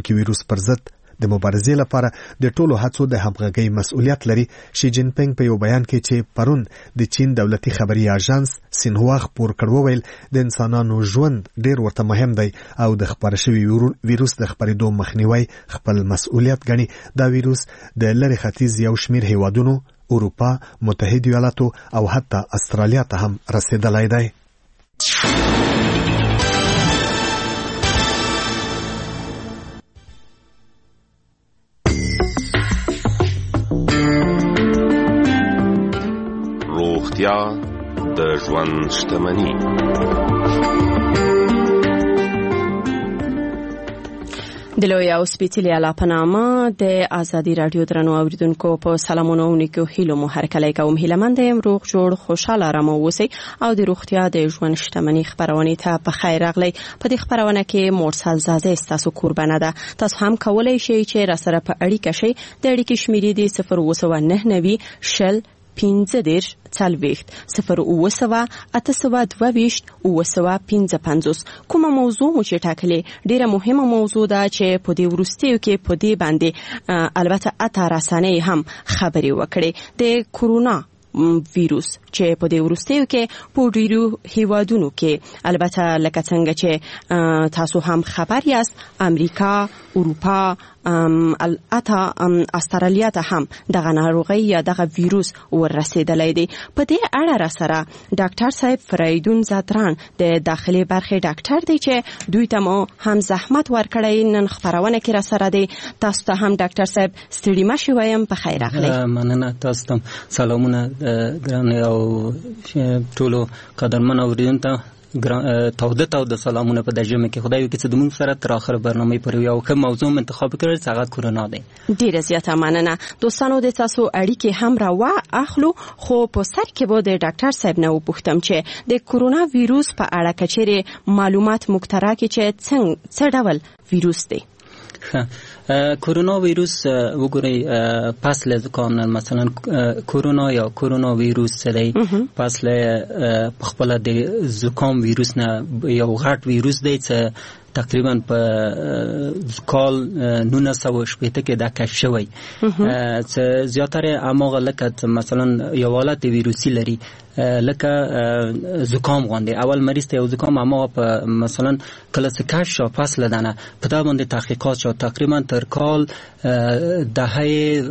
خپروونکي ویروس پر ضد د مبارزې لپاره د ټولو هڅو د همغږۍ مسؤلیت لري. شي جین پینګ په یو بیان کې چې پرون د چین دولتي خبري اژانس سینهوا خبر کړو ویل د انسانانو ژوند ډیر ورته مهم دی او د خپره شوی ویروس د خپرېدو مخنیوي خپل مسؤلیت ګڼي. دا ویروس د لری ختیځ یو شمیر هیوادونو، اروپا، متحده ایالاتو او حتی استرالیا ته هم رسیدلی دی. روغتیا د ژوند شتمني. د لوی او سپیڅلي الله په نامه د ازادي رادیو درنو اوریدونکو په سلامونه ونیکو هیلو مو هرکلی کوم. هیلمند یم روغ جوړ خوشاله رمو اوسئ او د روغتیا د ژوند شتمني خبرونه ته په خیر راغلی. په دې خبرونه کې مرسل زاده تاسو قربانه ده. تاسو هم کولای شئ چې را سره په اړیکه شئ. د اړیکې شمیرې دی 02990 شل 15 40 0 822 955. کومه موضوع مو چې ټاکلې ډیره مهمه موضوع ده چې په دې ورستیو کې په دې باندې البته اته رسنۍ هم خبري وکړي. د کورونا ویروس چې په دې ورستیو کې په ډیرو هیوادونو کې البته لکه څنګه چې تاسو هم خبر یاست امریکا، اروپا، استرالیا ته هم دغه ناروغي یا دغه ویروس ورسېدلی دی. په دې اړه را سره ډاکټر صاحب فریدون زادران د داخلي برخې ډاکټر دی چې دوی ته مو هم زحمت ورکړی نن خبرونه کې را سره دی. تاسو ته هم ډاکټر صاحب ستړي مشئ وایم په خیر راغلی. مننه. تاسو ته سلامونه ګران او ټولو قدرمن اوریدونکو تاوده سلامونه په دجمه کې. خدای وکړي چې د موږ سره تر اخر برنامه پرې یو کوم موضوع انتخاب کړل چې هغه کورونا دی. ډیره زیاته مننه. دوستانو د تاسو اړیکې هم را اخلو خو په سر کې به د ډاکټر صاحب نه وپوښتم چې د کورونا ویروس په اړه کچېره معلومات مخترع کې چې څه ډول ویروس دی. کورونا ویروس وګورئ پس له زکام نه مثلا کورونا یا کورونا ویروس دی پس له خپل د زکام ویروس نه یو غټ ویروس دی چې تقریبا په کال 1980 کې دا کشف شوی چې زیاتره اماغه لکه مثلا یو حالت ویروسي لري لکه زکام غونډه. اول مریض ته یو زکام اما په مثلا کلاسیکاش شو فاصله دانه په دا باندې تحقیقات شو تقریبا تر کال دهه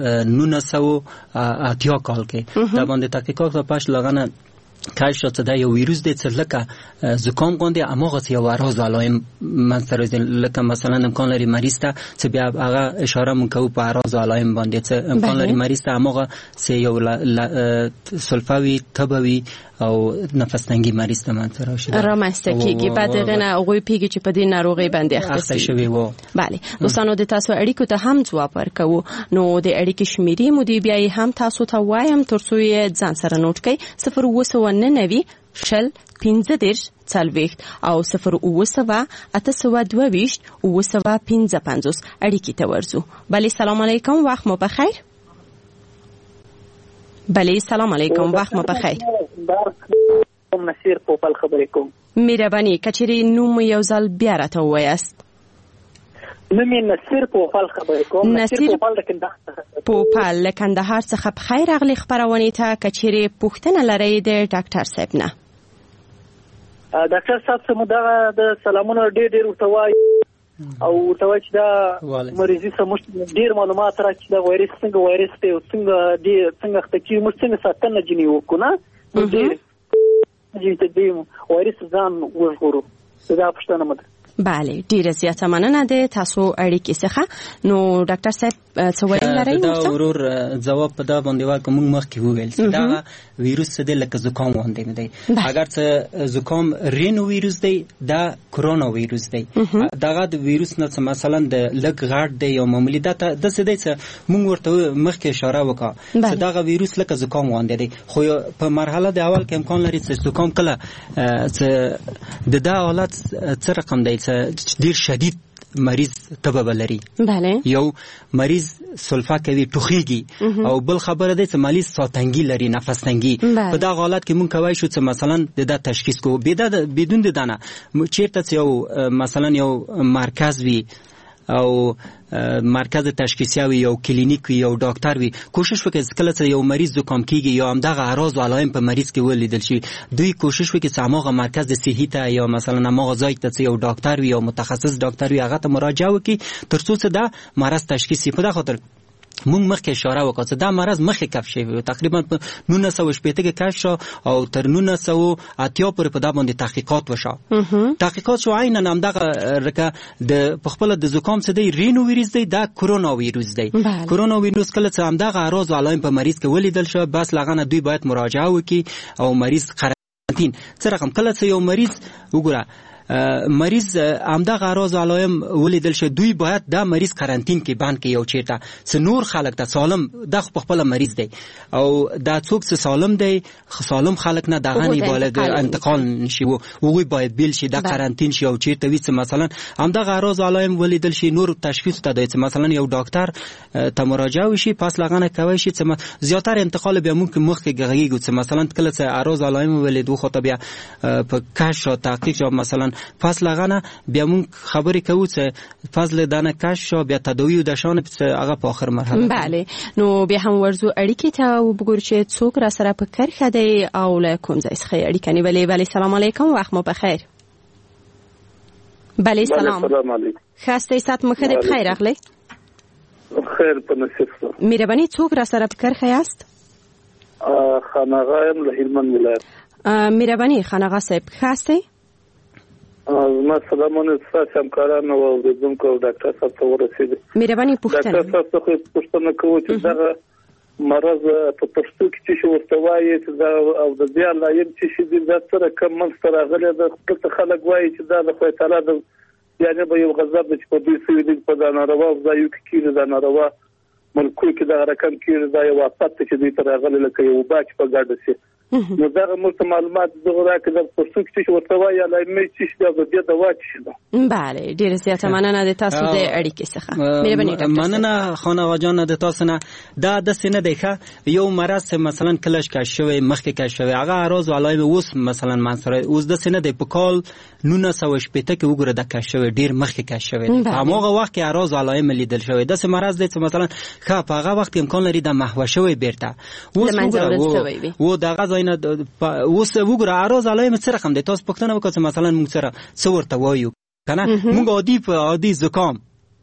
1980 کال کې دا باندې تحقیقات پاش لغانه کاش شو دا یو ویروس دی چې لکه زکام غونډه اما غوښ یو راز علایم منځره لکه مثلا امکان لري مریض ته چې بیا هغه اشاره مونږ په راز علایم باندې چې امکان لري مریض ته اما غوښ یو سلفاوي تبوي او نفس تنګي مریض ته منځره شي رامسته کیږي. بعد دغه هغه پیږي چې په دې ناروغي باندې اخته شوی وو. bale دوستانو د تاسو اړیکو ته هم ځواب ورکوو. نو د اړیکې شمیرې مو دی بیا هم تاسو ته وایم ترڅو یې ځان سره نوٹ کړئ. 0 شل 15 40 او 0 822 955 اړیکې ته ورځو. bale سلام علیکم وخت مو بخیر. bale سلام علیکم وخت مو بخیر. نصیر پوپل خبرې کوم. مهرباني کچېری نوم یو ځل بیا راته وایاست. نوم نصیر پوپل خبرې کوم. نصیر پوپل له کندهار څخه په خیر راغلی خبرونه ته کچېری پوښتنه لري د ډاکټر صاحب نه. ډاکټر صاحب سمو د سلامونه ډېر ورتوای او ورتوای چې دا مریضي سموش ډېر معلومات راکړي دا وایرس ته څنګه خطکی موږ څنګه ساتنه جنې وکړو ډېر چې دې وایرس ځان وژغورو. دا پښتنه مده. bale ډیره زیاته مننه ده تاسو اړیکې څخه. نو ډاکټر صاحب څه ویل لرئ؟ دا ورور جواب په دا باندې ورکوم. موږ مخکې وویل چې دا ویروس څه دی لکه زکام غوندې نه دی. اگر څه زکام رینو ویروس دی دا کورونا ویروس دی. دغه د ویروس نه مثلا د لګ غاټ دی او معمولی دا د څه دی چې موږ ورته مخکې اشاره وکړه چې دغه ویروس لکه زکام غوندې دی خو په مرحله د اول کې امکان لري چې زکام کله چې د دا حالت څه رقم دی ډیر شدید مریض تبه بلري. بله. یو مریض سلفا کوي ټوخیږي او بل خبره ده چې مریض ساتنګي لري نفس تنګي. په دا حالت کې مونږ کوي شو چې مثلا د دا تشخیص کو بدون د دانه چیرته یو مثلا یو مرکز وي او مرکز تشخیصی وي او کلینیک وي او ډاکټر وي کوشش وکړي کله چې یو مریض زکام کیږي یا هم دغه اعراض او علائم په مریض کې ولیدل شي دوی کوشش وکړي چې هغه مرکز صحي ته یا مثلا هغه ځای ته یو ډاکټر وي او متخصص ډاکټر وي هغه ته مراجعه وکړي ترڅو چې دا مرض تشخیص شي. په دغه خاطر مونږ مخکې اشاره وکړه چې دا مرض مخکې کشف شوی تقریبا 1980 کې کشف شو او تر 1980 پورې په دا باندې تحقیقات وشو. تحقیقات شو عیناً همدغه رکه د خپل د زکام څه دی رینو ویروس دی دا کرونا ویروس دی. کرونا ویروس کله چې همدغه اعراض او علائم په مریض کې ولیدل شو بس لغنه دوی باید مراجعه وکړي او مریض قرنطین څه رقم کله چې یو مریض وګوره مریض همدغه اعراض او علائم ولیدل شي دوی باید دا مریض قرنطین کې باندې کې یو چیرته س نور خلک ته سالم د خپل مریض دی او دا څوک چې سالم دی سالم خلک نه دغه نه باید انتقال نشي وو باید بیل شي د قرنطین شي او چیرته وي مثلا همدغه اعراض او علائم ولیدل شي نور تشخیص ته دی مثلا یو ډاکټر ته مراجعه وشي پس لغنه کوي شي زیاتره انتقال بیا ممکن مخکې غږیږي مثلا کله چې اعراض او علائم ولیدو خو ته بیا په کش او تحقیق مثلا فاصله غنه بیا مون خبرې کوو چې فاصله دانه کش شو بیا تداوی او د شان هغه په اخر مرحله. بله نو بیا هم ورزو اړیکې ته وګورئ چې څوک را سره په کرخه دی او له کوم ځای څخه اړیکه نیولې. بله سلام علیکم وخت مو بخیر. بله سلام علیکم خسته سات مخه دی بخیر اخلي خیر په نصیب سره مهرباني څوک را سره په کرخه است خانقاه له هلمند ولایت. مهرباني خانقاه صاحب خسته ما سلامونه تاسو همکارانو او دونکو ډاکټر صاحب ته ورسېږي. مهرباني پوښتنه ډاکټر صاحب څخه پوښتنه کوم چې دا مرض په پښتو کې چې ورته وایي چې دا او د بیا لایم چې دا سره کوم منځ راغلی د خپل خلک وایي چې دا د خدای تعالی د یعنی به یو غضب چې په دې سوي د په دا ناروا ځایو کې دا ناروا ملکو کې دا رقم کې دا یو واسطه چې دې تر راغلی لکه یو باچ په ګاډه سي نو دا موږ معلومات دغه راکې د پښتو کې چې ورته وایي لایم چې دا د دې دوا چې بله ډیر زیاته مننه د تاسو د اړیکې څخه. مهرباني ډاکټر مننه خانه جان د تاسو نه دا د سینه دی یو مرض مثلا کلش کا شوی مخکې کا شوی هغه اعراض او علائم اوس مثلا منصره اوس د سینه دی په کال 1980 کې وګوره د کا شوی ډیر مخکې کا شوی هغه وخت کې اعراض او علائم لیدل شوی د مرض دی مثلا په هغه وخت امکان لري د محو شوی بیرته و دغه اوس وګوره اعراض علائم څه رقم دي تاسو پوښتنه وکړئ مثلا موږ سره څه ورته وایو کنه موږ عادي زکام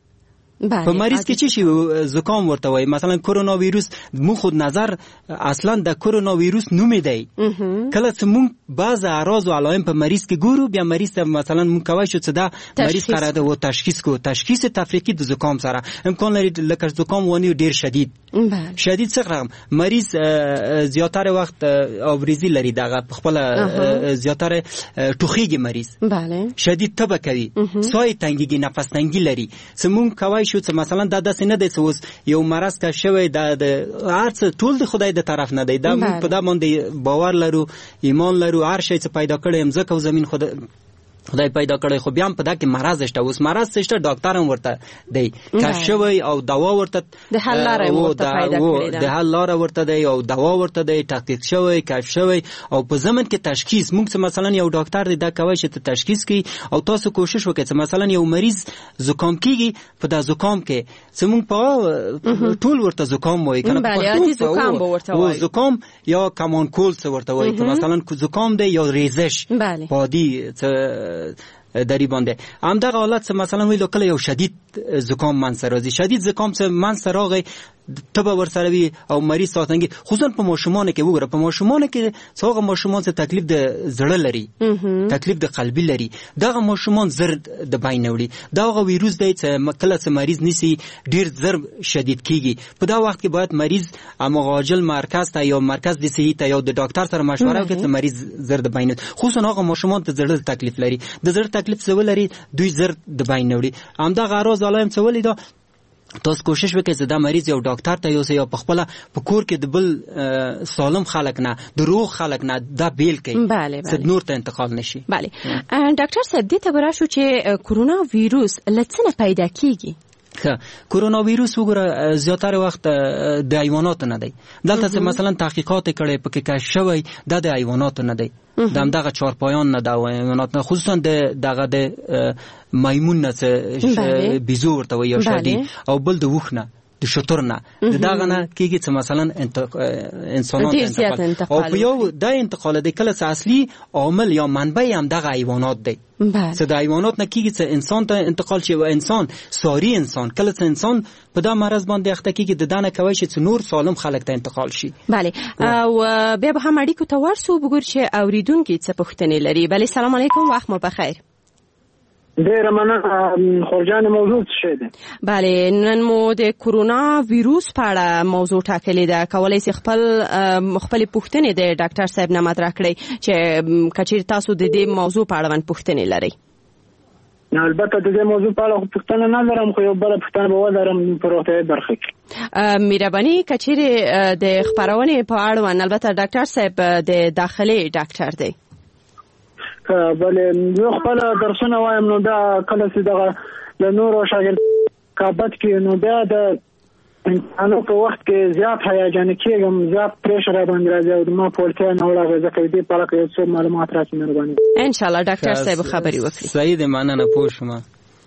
په مریض کې چې شي زکام ورته وایي مثلا کرونا ویروس مو خود نظر اصلا د کرونا ویروس نوم دی کله چې مون بعض اعراض او علائم په مریض کې ګورو بیا مریض ته مثلا مون کوي چې دا مریض قرار ده و تشخیص تفریقی د زکام سره امکان لري لکه زکام ونی ډیر شدید څنګه مریض زیاتره وخت اوریزی لري دغه خپل زیاتره ټوخیږي مریض بله شدید تبه کوي سای تنګي نفس تنګي لري سمون کوي شو چې مثلا دا داسې نه دی چې یو مرض کا شوی د هرڅ ټول د خدای د طرف نه دی دا په دا باندې باور لرو ایمان لرو هر شی چې پیدا کړی هم زکه زمين خدای پیدا کړی خو بیا هم په دا کې مرض شته اوس مرض شته ډاکټر هم ورته دی کشف شوی او دوا ورته د حل لاره ورته پیدا کړی د حل لاره ورته دی او دوا ورته دی تحقیق شوی کشف شوی او په زمن کې تشخیص موږ مثلا یو ډاکټر دی دا کوي چې تشخیص کوي او تاسو کوشش وکړئ چې مثلا یو مریض زکام کیږي په دا زکام کې زموږ په ټول ورته زکام وایي کنه په زکام ورته وایي زکام یا کمان کول څه ورته وایي مثلا زکام دی یا ریزش پادي دری باندې همدغه حالت مثلا ویلو کله یو شدید زکام منځ راځي شدید زکام څه منځ راغی تبه ورسره وي او مریض ساتنګي خصوصا په ماشومان کې وګوره په ماشومان کې څوغه ماشومان څه تکلیف د زړه لري تکلیف د قلبي لري دغه ماشومان زر د باینوړي دغه ویروس دی چې کله چې مریض نسی ډیر زر شدید کیږي په دا وخت کې باید مریض مغاجل مرکز ته یا مرکز د صحي ته یا د ډاکټر سره مشوره وکړي چې مریض زر د باینوي خصوصا هغه ماشومان ته زړه تکلیف لري د زړه تکلیف څه ولري دوی زر د باینوړي همدغه اعراض علائم څه ولري تاسو کوشش وکړئ چې دا مریض یو ډاکټر ته یوسي او په خپل په کور کې د بل سالم خلک نه د روغ خلک نه دا بیل کوي چې نور ته انتقال نشي. بله ډاکټر صاحب دې ته ورشو چې کرونا ویروس لڅنه پیدا کیږي کرونا ویروس وګوره زیاتره وخت د حیواناتو نه دی. دلته مثلا تحقیقات کړي پکې کش شوی د حیواناتو نه دی، دغه چارپایان نه د حیوانات نه، خصوصا د میمون نه بیزو ورته وي یا شادي او بل د وښ نه د شتر نه دغه نه کېږي چې مثلا انسانات انتقال او په یو د انتقال د کله اصلي عامل یا منبع هم دغه حیوانات دی. چې د حیوانات نه کېږي چې انسان ته انتقال شي و انسان ساری انسان کله چې انسان په دا مرض باندې اخته کېږي د دانه کوي چې نور سالم خلک ته انتقال شي. بله او بیا به هم اړیکو ته ورسو وګور چې اوریدونکي څه پوښتنې لري. بله سلام علیکم، وخت مو بخیر. ډیره مننه خورجان، موضوع څه ده؟ بله نن مو د کرونا ویروس په اړه موضوع ټاکلې ده. کولای شئ خپل پوښتنې د ډاکټر صاحب نه مطرح کړئ چې کچیر تاسو د دې موضوع په اړه پوښتنې لرئ. البته د دې موضوع په اړه پوښتنه نه لرم، خو یو بل پوښتنه به ولرم په روغتیايي برخه کې. مهرباني کچیر د خبرونې په اړه البته ډاکټر صاحب د داخلي ډاکټر دی. بله زه خپل درسونه وایم، نو دا کله چې دغه د نورو شاګرد کابت کې نو بیا د انسانو په وخت کې زیات هیجاني کېږم، زیات پریشر را باندې راځي او ما په ولتیا نه وړه ځکه دې په اړه کې څو معلومات راځي مهرباني. ان شاء الله ډاکټر صاحب خبري وکړي. صحیح ده، مننه پوه شوم.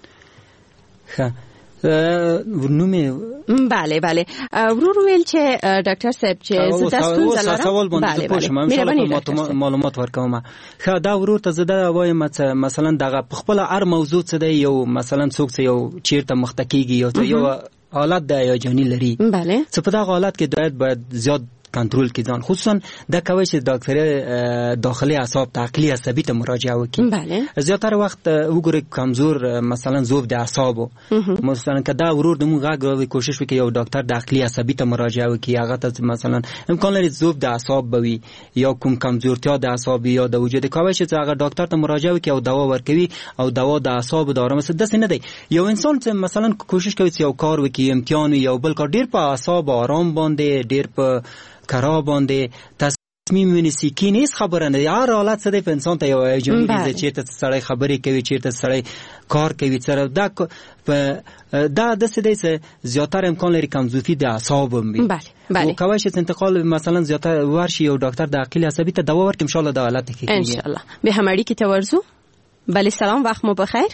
ورنومه بله ورور ویل چې ډاکټر صاحب چې زدهستون زلاره سوال باندې پوښتم ان شاء الله معلومات ورکوم. خو دا ورور ته زده وایم مثلا دغه خپل هر موضوع څه دی، یو مثلا څوک یو چیرته مختکیږي یو حالت د هیجاني لري، بله څه په دغه حالت کې باید زیات کنټرول کې ځان، خصوصا د کوي چې ډاکټر داخلي اعصاب عقلي عصبي ته مراجعه وکړي. بله زیاتره وخت وګورئ کمزور مثلا ذوب د اعصابو مثلا کدا ورور د موږ غوړي کوشش وکړي یو ډاکټر داخلي عصبي ته مراجعه وکړي، هغه ته مثلا امکان لري ذوب د اعصاب بوي یا کوم کمزورتیا د اعصاب یا د وجود کوي چې هغه ډاکټر ته مراجعه وکړي او دوا ورکوي او دوا د اعصاب د آرامښت داسې نه دی. یو انسان چې مثلا کوشش کوي چې یو کار وکړي، امتحان یو بل کار ډیر په اعصاب آرام باندې ډیر په کرا باندې تصمیم ونیسي کې نه خبره نه، هر حالت څه دی په انسان ته یو هیجان دی چې ته سړی خبرې کوي، چې ته سړی کار کوي، سره دا د څه دی چې زیاتره امکان لري کمزوري د اعصاب وي. بله کوي چې انتقال مثلا زیاتره ورشي یو ډاکټر د عقلي عصبي ته دوا ورکړي، ان شاء الله دا حالت کې ان شاء الله. به هم اړیکې ته ورځو. بله سلام، وخت مو بخیر.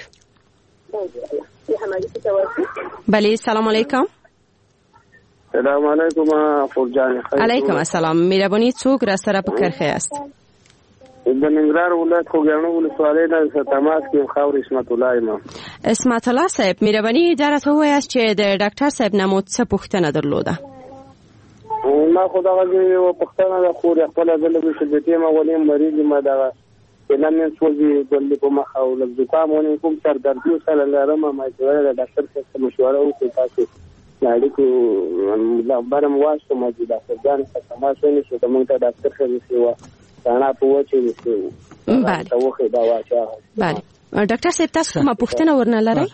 بله سلام علیکم. سلام علیکم خورجان. علیکم السلام. مهرباني څوک را سره په کرخه است؟ د ننګرهار ولایت خوګیاڼو ولسوالۍ نه تماس کې خاور اسمت الله ما. اسمت الله صاحب مهرباني درته وایاست چې د ډاکټر صاحب نمو څه پوښتنه درلوده؟ ما خو دا غوښتنه یو پوښتنه ده، خو خپل دلته چې د تیمه ولې مریض ما دا نن څوځي د په مخ او د زکام کوم سر درد سره لرم، ما چې د ډاکټر څخه مشوره وکړه تاسو اړیکو برم واسطه ما د ډاکټر ځان څخه تماس ونیسو ته موږ ته ډاکټر سره سیوا ثانا په وچه نشو. بله بله ډاکټر صاحب تاسو کومه پوښتنه ورنه لرئ؟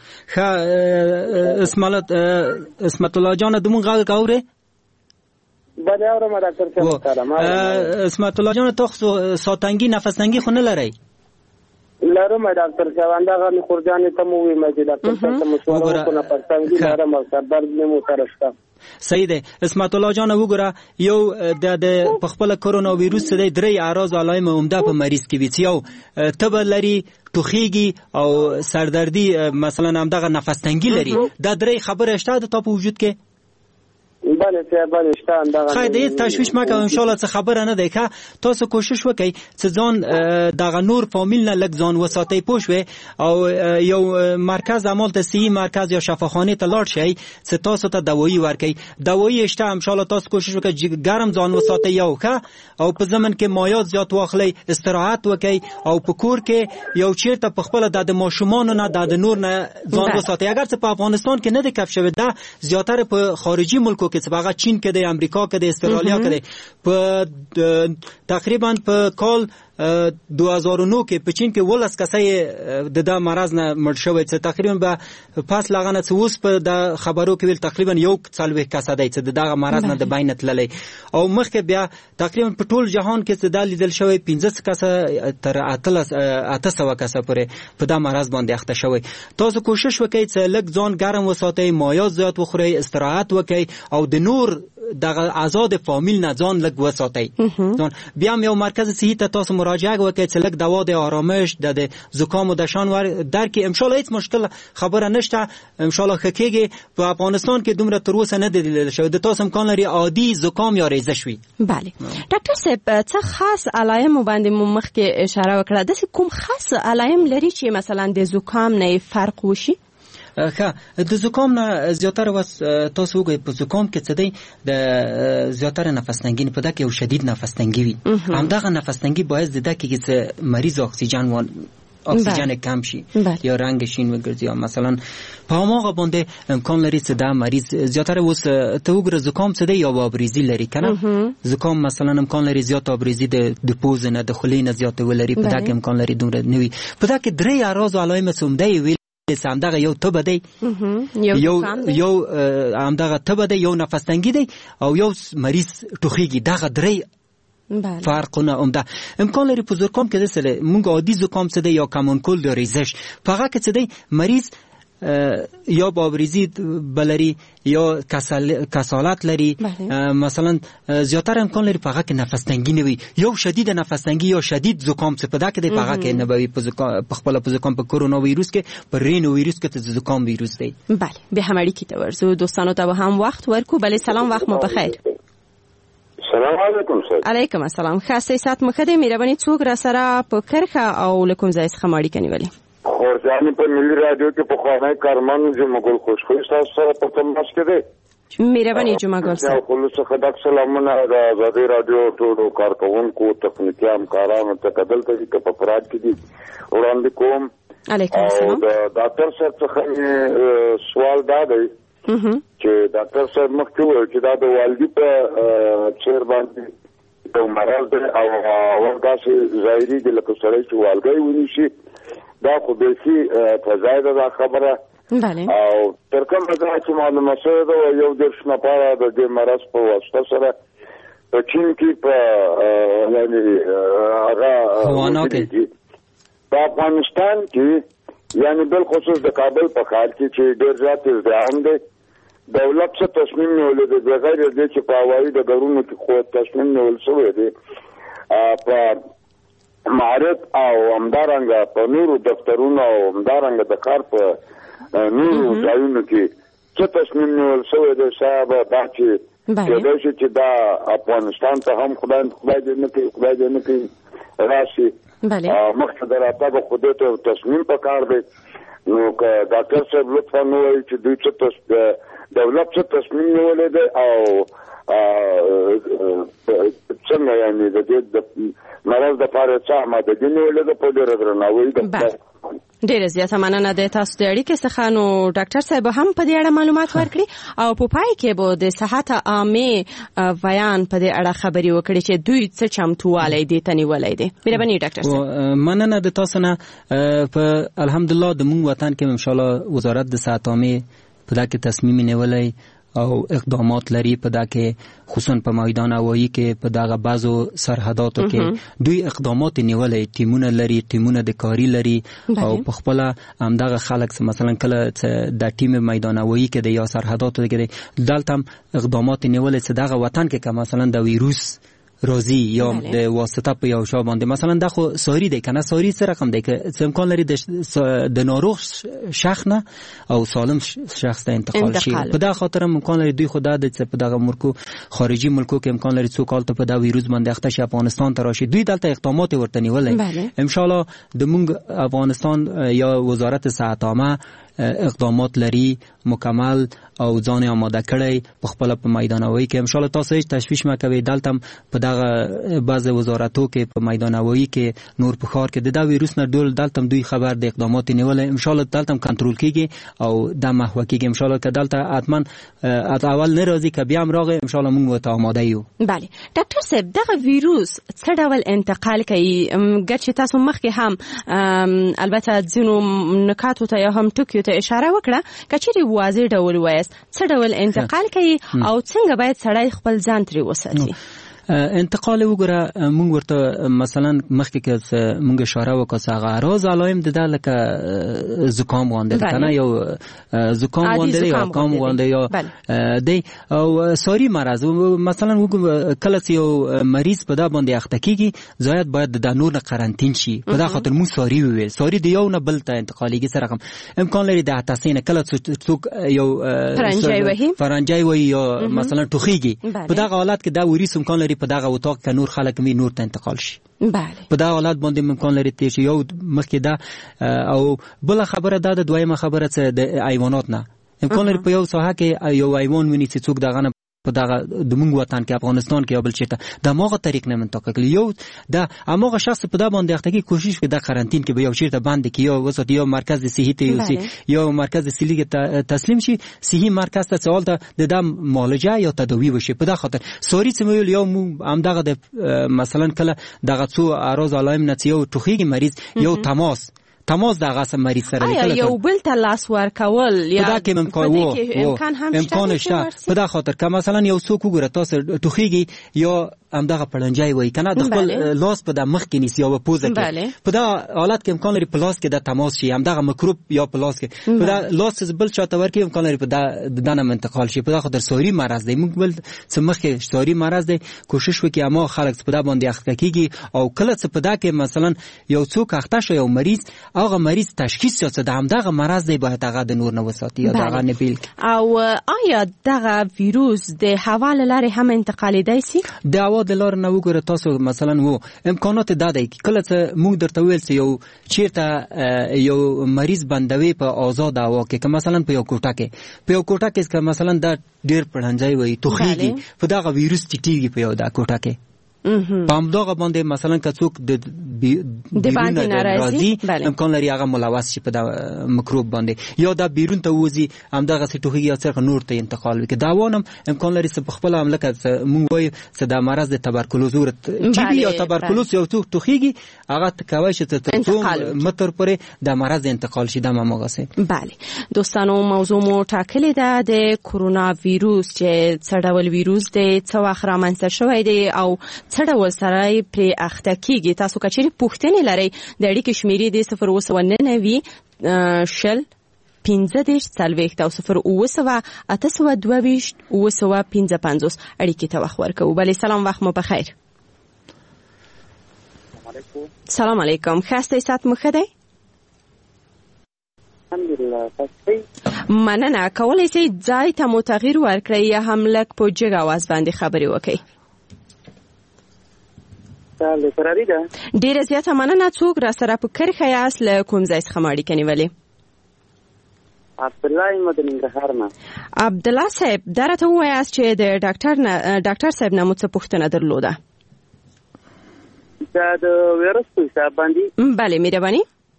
اسمت الله جان د موږ غږ اورئ؟ بله اورم ډاکټر صاحب. اسمت الله جان تاسو ساتنګي نفس تنګي خو نه لرئ؟ لرم ډاکټر صاحب، اندغه خورجان ته مو وی مې ډاکټر صاحب مشوره وکړه په څنګه لرم او سر درد نه مو ترشته. صحیح ده. اسمت الله جان وګوره یو د خپل کرونا ویروس د درې اعراض علائم عمده په مریض کې وي، یو تب لري، ټوخیږي او سردردي مثلا هم دغه نفس تنګي لري. دا درې خبره شته د په وجود کې؟ بله بله شته اندغه. خیر دې تشویش مکه ان شاء الله څه خبره نه ده که تاسو کوشش وکړئ چې ځان دغه نور فامیل نه لږ ځان وساتئ پوه شوئ او یو مرکز عمل ته صحي مرکز یا شفاخانه ته لاړ شئ چې تاسو ته دوايي ورکړي. دوايي شته ان شاء الله تاسو کوشش وکړئ ګرم ځان وساتئ یو که او په زمن کې مایات زیات واخلئ، استراحت وکړئ او په کور کې یو چیرته په خپل د ماشومان نه د نور نه ځان وساتئ. اگر څه په افغانستان کې نه دی کف شوی، دا زیاتره په خارجي ملکو کې څه چین کې د امریکا کې د استرالیا کې په تقریبا په کال 2009 کې په چین کې 18 کسې د مرض نه مړ شوی چې تقریبا به پاس لغنه اوس په د خبرو کې ویل تقریبا 140 کسه دی چې دغه مرض نه د بین تللی او مخکې بیا تقریبا په ټول جهان کې چې دا لیدل شوی 15 کسه تر 800 کسه پورې په دا مرض باندې اخته شوی. تاسو کوشش وکړئ چې لږ ځان ګرم وساتئ، مایعات زیات وخورئ، استراحت وکړئ او د نور دغه آزاد فامیل نه ځان لږ وساتئ. بیا یو مرکز صحي ته تاسو مراجعه وکړئ چې لږ دوا د آرامش د زکام او د شان درکې ان شاء الله هیڅ مشکل خبره نشته. ان شاء الله خکېږي. په افغانستان کې دومره تر اوسه نه دی شوی. د تاسو امکان لري عادي زکام یا ریزش وي. بله ډاکټر صاحب څه خاص علایم باندې مخکې اشاره وکړه، د کوم خاص علایم لري چې مثلا د زکام نه فرق وشي؟ د زکام نه زیاتره وس تاسو وګورئ په زکام کې څه دی د زیاتره نفس تنګي په دغه یو شدید نفس تنګي وي. همدغه نفس تنګي باعث د دغه کې چې مریض اکسیجن کم شي یا رنگ شین وګرځي یا مثلا په هغه باندې امکان لري چې دا مریض زیاتره وس ته وګوره زکام څه دی یا آبریزي لري کنه. زکام مثلا امکان لري زیات آبریزي د پوز نه د خولې نه زیات ولري، په دغه امکان لري دومره نوي. په دغه درې اعراض او علائم سمدي همدغه یو تبه دی، یو همدغه تبه دی، یو نفس تنګي دی او یو مریض ټوخیږي. دغه درې فرقونه عمده امکان لري. په زکام کې د مونږ عادي زکام څه دی یا کمونکول د ریزش، په هغه کې څه دی مریض یا بابریزی بلری یا کسالت لري. مثلا زیاتره امکان لري په هغه کې نفس تنګي نه وي، یو شدید نفس تنګي یا شدید زکام څه په دغه کې دی، په هغه کې نه وي. په خپل په زکام په کرونا ویروس کې، په رینو ویروس کې ته زکام ویروس دی. بله به همړی کی ته ورزو دوستانو ته هم وخت ورکو. بله سلام، وخت مو بخیر. سلام علیکم سر. علیکم السلام. خاصه سات مخده مهرباني څوک را سره په کرخه او لکم ځای څخه ماړی کني ولی خورجانی په ملي رادیو کې په خوانای کارمن جمعه ګل خوشخوي تاسو سره په تماس کې دی. مهرباني جمعه ګل سره خلص خدای سلامونه د آزادي رادیو ټولو کارکونکو تخنیکی همکارانو ته قدل کوي چې په فراد کې دي وړاندې کوم. علیکم السلام. ډاکټر صاحب څخه سوال دا دی چې ډاکټر صاحب مخکې وویل چې دا د والدي په چیر باندې د مرض او ورګاسي ظاهري د لکه سړی چې والګي ونیسي، دا خو بیخي فضایده دا خبره. او تر کومه ځای چې معلومه شوې ده یو دېرش نفره د دې مرض په واسطه سره په چین کې په یعنې هغه په افغانستان کې یعنی بالخصوص د کابل په ښار کې چې ډېر زیات ازدحام دی، دولت څه تصمیم نیولی دی بغیر د دې چې په هوایي ډګرونو کې خو تصمیم نیول شوی دی په معرض او همدارنګه په نورو دفترونو او همدارنګه د کار په نورو ځایونو کې څه تصمیم نیول شوی دی صاحب دا چې کېدای شي چې دا افغانستان ته هم خدای دې نه کوي راشي مخکې د راتګ خو دې ته تصمیم پکار دی. نو که ډاکټر صاحب لطفا ووایي چې دوی دولت څه تصمیم نیولی دی او څنګه یعنې د دې د مرض دپاره څه آمادګي نیولې ده په ډېره درناوي ده. ډیره زیاته مننه د تاسو د اړیکې څخه. نو ډاکټر صاحب هم په دې اړه معلومات ورکړي او په پای کې به د صحت عامه بیان په دې اړه خبري وکړي چې دوی څه چمتووالی دي تنیولای دي. مهرباني ډاکټر صاحب. مننه د تاسو نه. په الحمدلله د مونږ وطن کې ان شاء الله وزارت د صحت عامه په دغه تصمیم نیولای او اقدامات لري په دغه خصوصا په میدان هوایی کې په دغه بعضو سرحداتو کې دوی اقدامات نیولې، ټیمونه لري، ټیمونه د کاری لري او په خپل همدغه خلک مثلا کله د ټیم میدان هوایی کې د یا سرحداتو کې دلته اقدامات نیولې چې دغه وطن کې مثلا د ویروس راځي یا د واسطه په یو شا باندې مثلا د خو ساری دی کنه، ساری څه رقم دی که امکان لري د ناروغ شخص نه او سالم شخص ته انتقال شي. په دا خاطر امکان لري دوی خدای د په دغه ملکو خارجي ملکو کې امکان لري څو کال ته په دا ویروس باندې اخته شي افغانستان ته راشي. دوی دلته اقدامات ورته نیولې ان شاء الله د مونږ افغانستان یا وزارت صحت عامه اقدامات لري مکمل او ځان آماده کړی په خپل په میدانوي کې. ان شاء الله تاسو هیڅ تشویش مکوئ، دلته په دغه بعض وزارتو کې په میدانوي کې نور په ښار کې د دا ویروس نه ډول دلته دوی خبر د اقدامات نیولې. ان شاء الله دلته کنټرول کیږي او د محو کیږي. ان شاء الله که دلته اتمن اول نه راځي که بیا هم راغی ان شاء الله موږ ته آماده یو. بله ډاکټر صاحب دغه ویروس څه ډول انتقال کوي؟ ګرچې تاسو مخکې هم البته ځینو نکاتو ته یا هم ټکیو ته اشاره وکړه، کچېرې واضح ډول وایست څه ډول انتقال کوي او څنګه باید سړی خپل ځان ترې وساتي؟ انتقال وګوره موږ ورته مثلا مخکې کې موږ اشاره وکړه هغه اعراض علائم د لکه زکام وانده کنه یو زکام وانده یا کام وانده یا دی او ساری مرض مثلا وګ کله یو مریض په دا باندې اخته کیږي زاید باید د نور نه قرنطین شي په دا خاطر موږ ساری ویل ساری دی یو نه بل ته انتقالیږي سره کوم امکان لري د تاسین کله څوک یو فرنجای وي یا مثلا ټوخیږي په دا حالت کې دا ویروس امکان لري په دغه وطاق کې نور خلک می نور ته انتقال شي. بله په دا حالت باندې امکان لري چې یو مخکې دا او بل خبره دا د دویمه خبره څه د حیوانات نه امکان لري په یو ساحه کې یو حیوان ونی چې څوک دغه په دغه د مونږ وطن کې افغانستان کې یا بل چیرته د ماغه طریق نه منطقه کړي یو د اماغه شخص په دا باندې اختګي کوشش کوي د قرنطین کې به یو چیرته باندې کې یو وسط یو مرکز صحي ته یوسي یو مرکز صحي ته تسلیم شي صحي مرکز ته سوال ته د معالجه یا تداوی وشي. په دا خاطر سوري سمول یو هم دغه د مثلا کله دغه څو اعراض علائم نه یو ټوخیږي مریض یو تماس دغه سم مریض سره کله یو بل ته لاس ورکول یا دا کې امکان شته. په دا خاطر که مثلا یو څوک وګوره تاسو ټوخیږي یا هم دغه پړنجای وای کنه د خپل لاس په د مخ کې نیسی او په پوزه کې په دا حالت کې امکان لري په لاس کې د تماس شي هم دغه میکروب یا په لاس کې په دا لاس بل چاته ورکی امکان لري په د دنه انتقال شي. په دا خاطر سوري مرض دی موږ بل څه مخکې سوري مرض دی کوشش وکړي اما خلک په دا باندې اخته کیږي او کله څه په دا کې مثلا یو څوک اخته شي یو مریض هغه مریض تشخیص یا څه د هم دغه مرض دی باید هغه د نور نه وساتي یا دغه نه بیل او آیا دغه ویروس د هوا له لارې هم انتقالیدای شي؟ د هوا د لارې نه وګوره تاسو مثلا وو امکانات دادای کله چې موږ درته ویل چې یو چیرته یو مریض بندوي په آزاد هوا کې مثلا په یو کوټه کې مثلا دا ډیر پړنجای وي توخیږي په دغه ویروس ټیټیږي په یو دا کوټه کې پام دغه باندې مثلا کڅوک د بیرون ناراضي امکان لري هغه ملوث شي په د میکروب باندې یا دا بیرون ته وځي هم دغه ټوخیږي یا څنګه نور ته انتقال وکړي. دا وانم امکان لري چې په خپل عمله کې مونږ وایو چې د مرض د تبرکلوز ورته یا تبرکلوز یو توخیږي هغه کوي چې ته متر پرې د مرض انتقال شي د ماغه سي. بله دوستانو موضوع مو ټاکلې ده د کرونا ویروس چې څه ډول ویروس دی څه وخت رامنځته شوی دی او څه ډول سره پرې اخته کیږي. تاسو کچېرې پوښتنې لرئ د اړیکې شمیرې دی 029 شل 15 40 او 0 822 اړیکې ته وخت ورکوو. بله سلام وخت مو بخیر. سلام علیکم خسته سات مو ښه دی؟ مننه. کولی شئ ځای ته مو تغییر ورکړئ یا هم لږ په جګ اواز باندې خبرې وکړئ؟ ډیره زیاته مننه. څوک را سره په کرښه یاست له کوم ځای څخه اړیکه نیولې؟ عبدالله احمد ننګرهار نه. عبدالله صاحب دا راته ووایاست چې د ډاکټر صاحب نه مو څه پوښتنه درلوده؟ دا د ویروس په حساب باندې. بله مهرباني.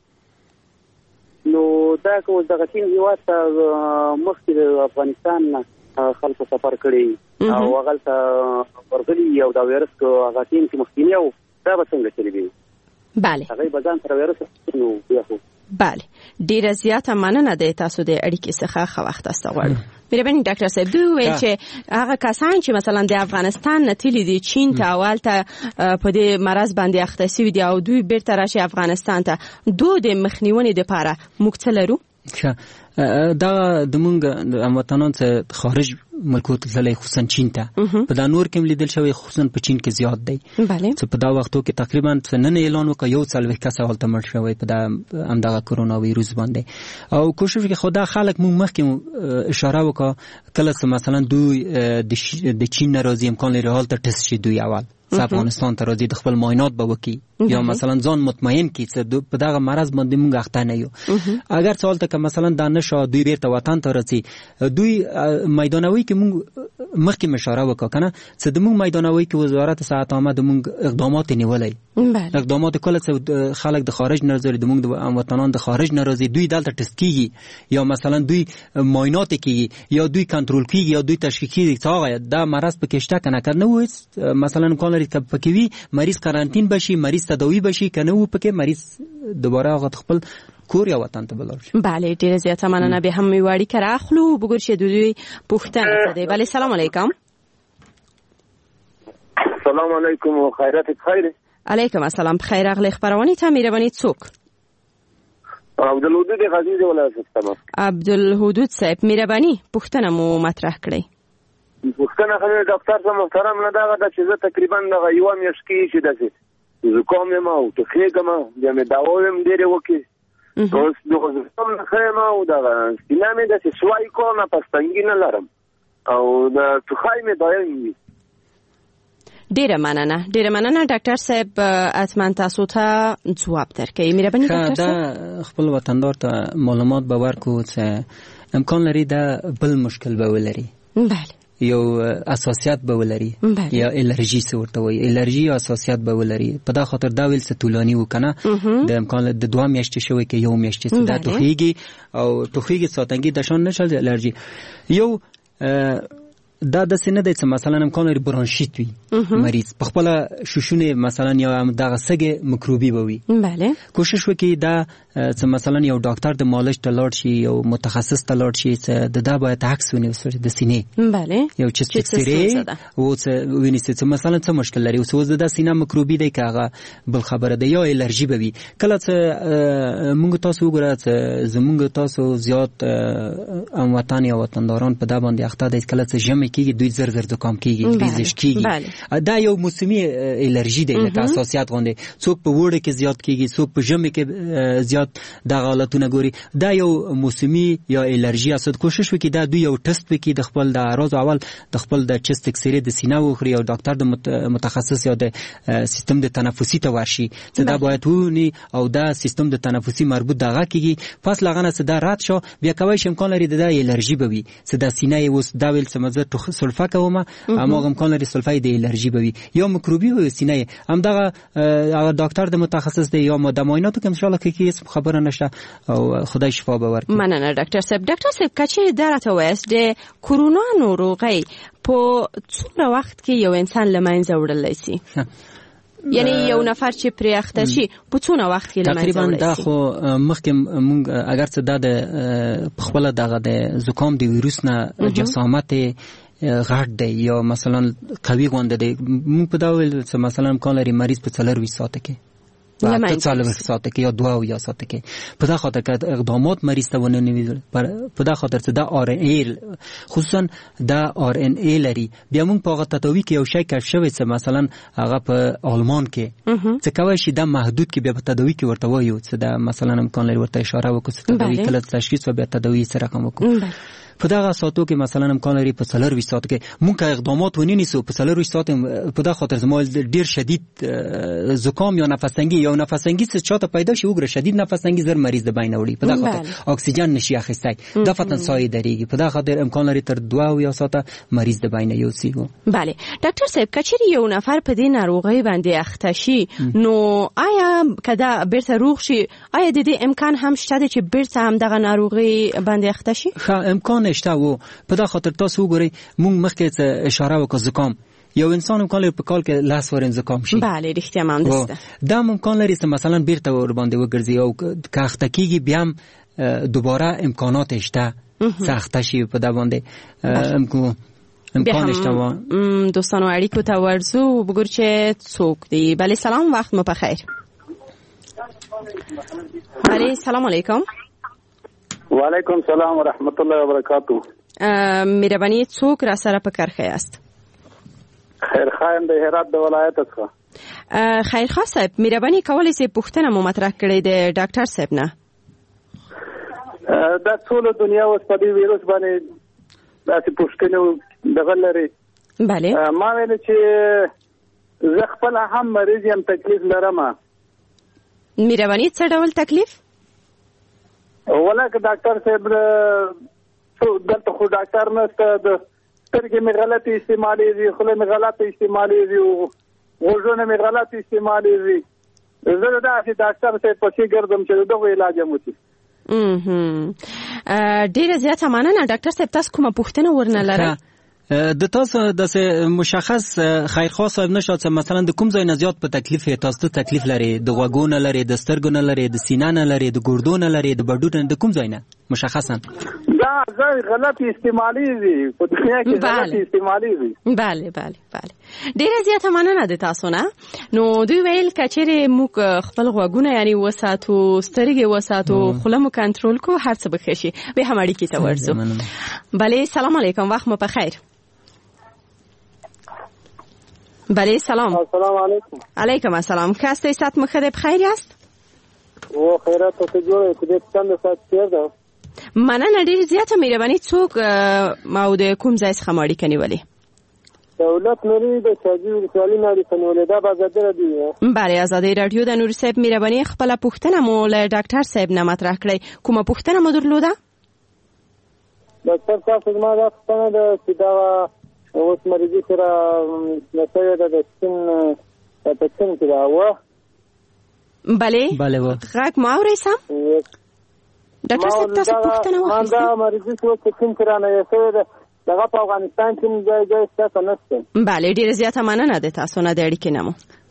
نو دا که اوس دغه چین هېواد ته مخکې د افغانستان نه خلکو سفر کړی او هغه ته ورغلي او دا ویروس که هغه ټیم کې مخکینی و دا به څنګه چلی وي؟ بله هغه به ځان سره ویروس نو بیا خو بله ډیره زیاته مننه ده تاسو د اړیکې څخه ښه وخت تاسو غواړم. مهرباني ډاکټر صاحب دوی ویل چې هغه کسان چې مثلا د افغانستان نه تللي دي چین ته اول ته په دې مرض باندې اخته شوي دي او دوی بیرته راشي افغانستان ته دوی د مخنیونې لپاره موږ څه لرو؟ دا د مونږ هموطنان څخه خارج ملکو ته تللی خصوصا چین ته په دا نور کې لیدل شوی خصوصا په چین کې زیات دی. چې په دا وختو کې تقریبا نن اعلان وکړ یو 40 کس هلته مړ شوی په دا همدغه کرونا ویروس باندې او کوشش وکړي خدا خلک مونږ مخکې اشاره وکړه کله مثلا دوی د چین نه راځي امکان لري هلته ټیسټ شي دوی اول افغانستان ته راځي د خپل معاینات به وکړي یا مثلا ځان مطمئن کړي چې په دغه مرض باندې موږ اخته نه یو. اگر سوال ته که مثلا دا نشه دوی بیرته وطن ته راځي، دوی میدانوي کې موږ مخکې اشاره وکړه کنه چې د موږ میدانوي کې وزارت صحت عامه د موږ اقدامات نیولای، اقدامات کله چې خلک د خارج نه راځي، د موږ د وطنان د خارج نه راځي، دوی دلته ټست کیږي یا مثلا دوی معاینات کیږي یا دوی کنټرول کیږي یا دوی تشخیص کیږي چې هغه دا مرض پکې شته کنه کنه وي. مثلا امکان لري چې پکې وي مریض قرنطین بشي، مریض تداوی بشي، کنه و پکې مریض دوباره هغه خپل کور یا وطن ته بلل شي. بله ډیره زیاته مننه. به هم ویواړی کرا اخلو بګور شه دوی پښتنه ده. بله سلام علیکم. سلام علیکم و خیرات بخیر. علیکم السلام بخیر. اغلی خبرونی ته میروانی څوک؟ عبدالحدود غزنی دی ولایت سیستم. عبدالحدود صاحب میروانی پښتنه مو مطرح کړئ. پښتنه خو ډاکټر صاحب محترم نه دا چې زه تقریبا د یو میاشت کې چې داسې زکام یم او تخیګم یا مې داوم ډېرې وکړي اوس دغه زکام نه خیم او دا سینه مې داسې سوای کوم نه پستنګي نه لرم او د تخای مې دایم وي. ډیره مننه ډاکټر صاحب. اتمن تاسو ته جواب درکړئ. مهرباني ډاکټر صاحب خپل وطندار ته معلومات به ورکړو چې امکان لري دا بل مشکل به ولري. بله یو اساسیت به ولري یا الرژي څه ورته وایي، الرژي یا اساسیت به ولري. په دا خاطر دا ویل څه طولانی وکنه د امکان د 2 میاشتې شوی کې 1 میاشتې څه دا توخیږي او توخیږي ساتنګي د شان نشل الرژي یو دا د سینه د څه مثلا امکان لري برانشیت وي مریض په خپل شوشونه مثلا یا دغه سګه میکروبي وي. بله کوشش وکړي دا چې مثلا یو ډاکټر د مالش ته لاړ شي یو متخصص ته لاړ شي چې دا باید عکس ونیسي د سینې. بله یو چې سری او چې ونیسي چې مثلا څه مشکل لري او څه د سینې میکروبي دی کاغه بل خبره ده یا الرژي به وي. کله چې موږ تاسو وګورئ چې زموږ تاسو زیات وطن یا وطنداران په دا باندې اخته دي کله چې جمع کیږي دوی زر زکام کیږي ریزش کیږي. دا یو موسمي الرژي دی لکه اساسیت غونډه څوک په وړه کې زیات کیږي څوک په جمع کې زیات د حالتونه ګوري. دا یو موسمي یا الرژي اساس کوشش وکړي دا دوی یو ټست وکړي د خپل د اعراض اول د خپل د چست اکسرې د سینه وخوري او ډاکټر د متخصص یا د سیستم د تنفسي ته ورشي چې دا باید ونی او دا سیستم د تنفسي مربوط دغه کیږي. پس لغنه چې دا رات شو بیا کوي امکان لري د الرژي به وي چې د سینې اوس دا ویل سمزه سلفه کومه اما امکان لري سلفه د الرژي به وي یا میکروبي و سینې هم دغه ډاکټر د متخصص دی یا د معایناتو کې ان شاء الله کې خبره نشته او خدای شفا به ورکړي. مننه ډاکټر صاحب. ډاکټر صاحب کچې درته وایست د کورونا ناروغي په څومره وخت کې یو انسان لمنځه وړل شي؟ یعنی یو نفر چې پرې اخته شي په څونه وخت کې لمنځه تقریبا دا خو مخکې مونږ اگر څه د خپل دغه د زکام د ویروس نه جسامت غټ دی یا مثلا قوي غونډه دی مونږ په دا ویل چې مثلا امکان لري مریض په 4 ساعت کې په 4 ساعت کې یا 2 ساعت کې په دا خاطر کې اقدامات مریض ته ونه نیول په دا خاطر چې دا آر ان ای خصوصا دا آر ان ای لري. بیا مونږ په هغه تداوی کې یو شی کشف شوی چې مثلا هغه په آلمان کې چې کوي شي دا محدود کې بیا په تداوی کې ورته وایو چې دا مثلا امکان لري ورته اشاره وکړو چې تداوی کله تشخیص و بیا تداوی سره رقم وکړو. په دغه ساتو کې مثلا امکان لري په 4 ساعت کې مونږه اقدامات ونیسو په 4 ساعت په دغه خاطر زموږ ډیر شدید زکام یا نفس تنګي یا نفس تنګي څه چاته پیدا شي وګړه شدید نفس تنګي زر مریض د بین وړي په دغه خاطر اکسیجن نشي اخیستای د فتن سایه درېږي په دغه خاطر امکان لري تر 2 ساعت مریض د بین یو سیګو. بله ډاکټر صاحب کچېری یو نفر په دې ناروغي باندې اخته شي نو آیا کدا بیرته روغ شي آیا د دې امکان هم شته چې بیرته هم دغه ناروغي باندې اخته شي؟ امکان نشته و په دا خاطر تاسو وګورئ مونږ مخکې اشاره وکړو زکام یو انسان امکان لري په کال کې لاس ور زکام شي. بله رښتیا هم ده. دا امکان لري چې مثلا بیرته ور باندې وګرځي او که اخته کیږي بیا هم دوباره امکانات شته سخته شي په دا باندې امکان شته و. دوستانو اړیکو ته ورځو وګور چې څوک دی. بله سلام وخت مو په خیر. بله سلام علیکم. وعلیکم سلام ورحمت الله وبرکاتو. مهرباني څوک را سره په کرخه است؟ خیر خان د هرات د ولایت څخه. خیر خان صاحب مهرباني کولای شئ پوښتنه مو مطرح کړئ د ډاکټر صاحب نه. دا ټول دنیا اوس په دې ویروس باندې داسې پوښتنه دغه لري. بله ما ویل چې زه خپل هم مریض یم، تکلیف لرم. مهرباني څه ډول تکلیف؟ ولکه ډاکټر صاحب دلته خو ډاکټر نشته، د سترګې مې غلط استعمالېږي، خوله مې غلط استعمالېږي، غوږونه مې غلط استعمالېږي. زه داسې ډاکټر صاحب پسې ګرځم چې دغه علاج هم وکړي. ډېره زیاته مننه ډاکټر صاحب. تاسو کومه پوښتنه ورنه لرئ؟ د تاسو د مشخص خیرخوا صاحب نشو چې مثلا د کوم ځای نه زیات په تکلیف تاسو تکلیف لري؟ د غوږونو لري، د سترګو نه لري، د سینې نه لري، د ګردو نه لري، د بډو نه، د کوم ځای نه مشخصا؟ دا ځای غلط استعمالېږي، په دنیا کې غلط استعمالېږي. بله بله بله. ډېره زیاته مننه د تاسو نه. نو دوی ویل کچېرې موږ خپل غوږونه یعنی وساتو، سترګې وساتو، خوله مو کنټرول کو، هر څه به ښه شي. بیا هم اړیکې ته ورځو. بله سلام علیکم، وخت مو بخیر. بله سلام. السلام علیکم. علیکم السلام. کاسته سات مخده بخیر است؟ و خیرات ته جوړه کړې څنګه سات تیر ده؟ مننه ډېر زیاته مهرباني. څوک ما د کوم ځای څخه ماړی کنيولې؟ دولت نوري د شاجي ولسوالۍ نه کنيولې دا بازار دی. بله آزادۍ رادیو د نور صاحب مهرباني خپل پوښتنه مو له ډاکټر صاحب نه مطرح کړئ. کومه پوښتنه مو درلوده؟ ډاکټر صاحب زما دا پوښتنه ده چې دا اوس مریضي سره نشي د سپین تکسن کې دا و. بله بله و غږ ما اورئ؟ ډاکټر صاحب تاسو پوښتنه وکړئ. دا مریضي څو تکسن کې را نه یې دغه په افغانستان کې ځای څه نشته. بله ډېره زیاته مننه د تاسو نه د اړیکې نه مو.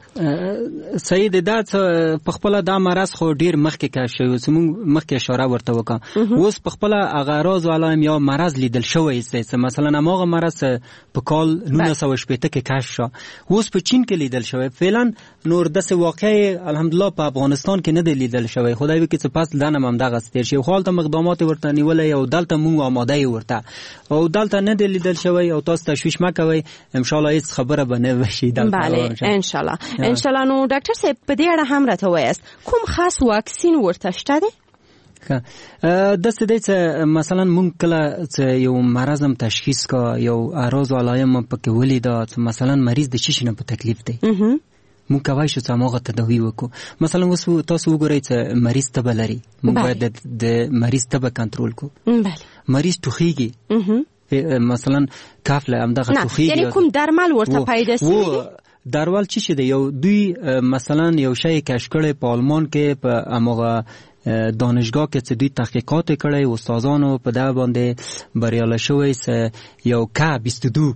سید دا په خپل دا مرض خو ډیر مخکې کار شوی، زموږ مخکې اشاره ورته وکړه. اوس په خپل اغراض علایم یا مرض لیدل شوی است، مثلا هغه مرض په کال 1980 کې کشف شو، اوس په چین کې لیدل شوی. فعلا نور د څه واقعي الحمدلله په افغانستان کې نه دی لیدل شوی. خدای وکړي چې پس دنه هم دغه ستیر شي. خو ته مقدمات ورته نیولې او دلته مونږ آماده یو ورته او دلته نه دی لیدل شوی او تاسو تشویش مکوئ. ان شاء الله هیڅ خبره به نه وشي دلته. بله ان شاء الله ان شاء الله. نو ډاکټر صاحب په دې اړه هم راته وایاست کوم خاص واکسین ورته شته دی؟ د څه دی چې مثلا مونږ کله چې یو مرض هم تشخیص کا، یو اعراض او علایم پکې ولیدا چې مثلا مریض د شي نه په تکلیف دی، مونږ کوای شو چې هغه تداوی وکړو. مثلا اوس تاسو وګورئ چې مریض تبه لري، مونږ باید د مریض تبه کنټرول کو. بله مریض ټوخیږي مثلا کاف له همدغه ټوخیږي، یعنی کوم درمل ورته پیدا شي؟ دروال چی شده؟ یو دوی مثلا یو شای کشف کړي په آلمان کې په امغه دانشگاه کې چې دوی تحقیقات کړي، استادانو په دا باندې بریاله شوی چې یو K22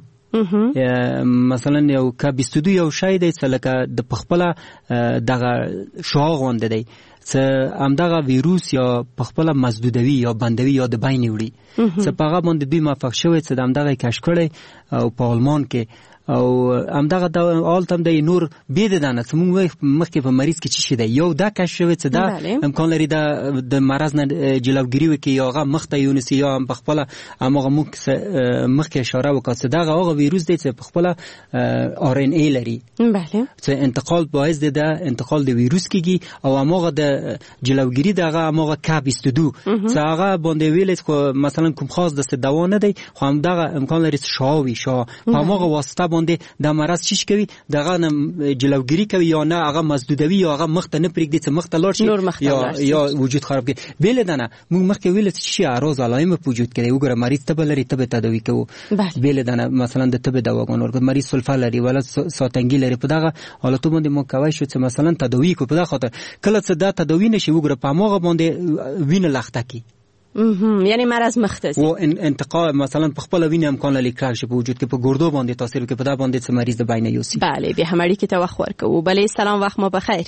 مثلا یو K22 یو شای دی چې لکه د پخپله دغه شعاع غونده دی چې همدغه ویروس یا پخپله مزدودوي یا بندوي یا د بین وړي چې په هغه باندې دوی موفق شوی چې همدغه کشف کړي او په آلمان کې او همدغه د آلتم د نور بيد دانه څنګه مخکې په مریض کې چی شي دی. یو دا کشف شوی چې دا امکان لري د مرض نه جلوګیری وکړي یا هغه مخته یونسی یا په خپل هغه مخکې اشاره وکړه چې دا هغه ویروس دی چې په خپل آر ان ای لري. بله چې انتقال باعث دی د انتقال د ویروس کیږي او هغه د جلوګیری دغه هغه K22 چې هغه باندې ویل چې مثلا کوم خاص د دوا نه دی، خو هم دغه امکان لري شاوي په هغه واسطه باندې د مرض چیش کوي، دغه جلوګیری کوي یا نه هغه مزدودوي یا هغه مخته نه پرېږدي چې مخته لاړ شي یا وجود خراب کوي. بیل دنه موږ مخکې ویل چې شي اعراض علایم په وجود کې وګوره مریض تبه لري، تبه تداوی کوو. بیل دنه مثلا د تبه دواګان ورکړه، مریض سلفا لري ولا ساتنګي لري، په دغه حالتو باندې مو کوي شو چې مثلا تداوی کو. په دغه خاطر کله چې دا تداوی نشي وګوره په هغه باندې وینه لخته کی یعنی مرض مختص و انتقال مثلا په خپل وینه امکان لري کار شي په وجود کې په ګردو باندې تاثیر کوي، په دا باندې چې مریض د بین یوسي. بله به همړي کې توخ ورکو. بله سلام وخت مو بخیر.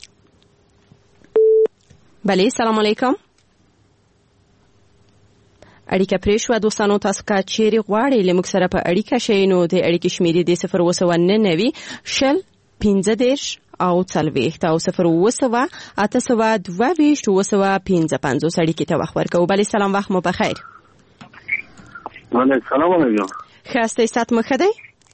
بله سلام علیکم. اړیکه پرې شو دوستانو. تاسو کا چیرې غواړئ لمک سره په اړیکه شئ نو د اړیکې شمیرې د 0 شل 15 او 40 او 0 8 2 سړی کې ته وخت ورکو. بله سلام وخت مو بخیر. وعلیکم السلام علیکم. خسته سات مخه دی.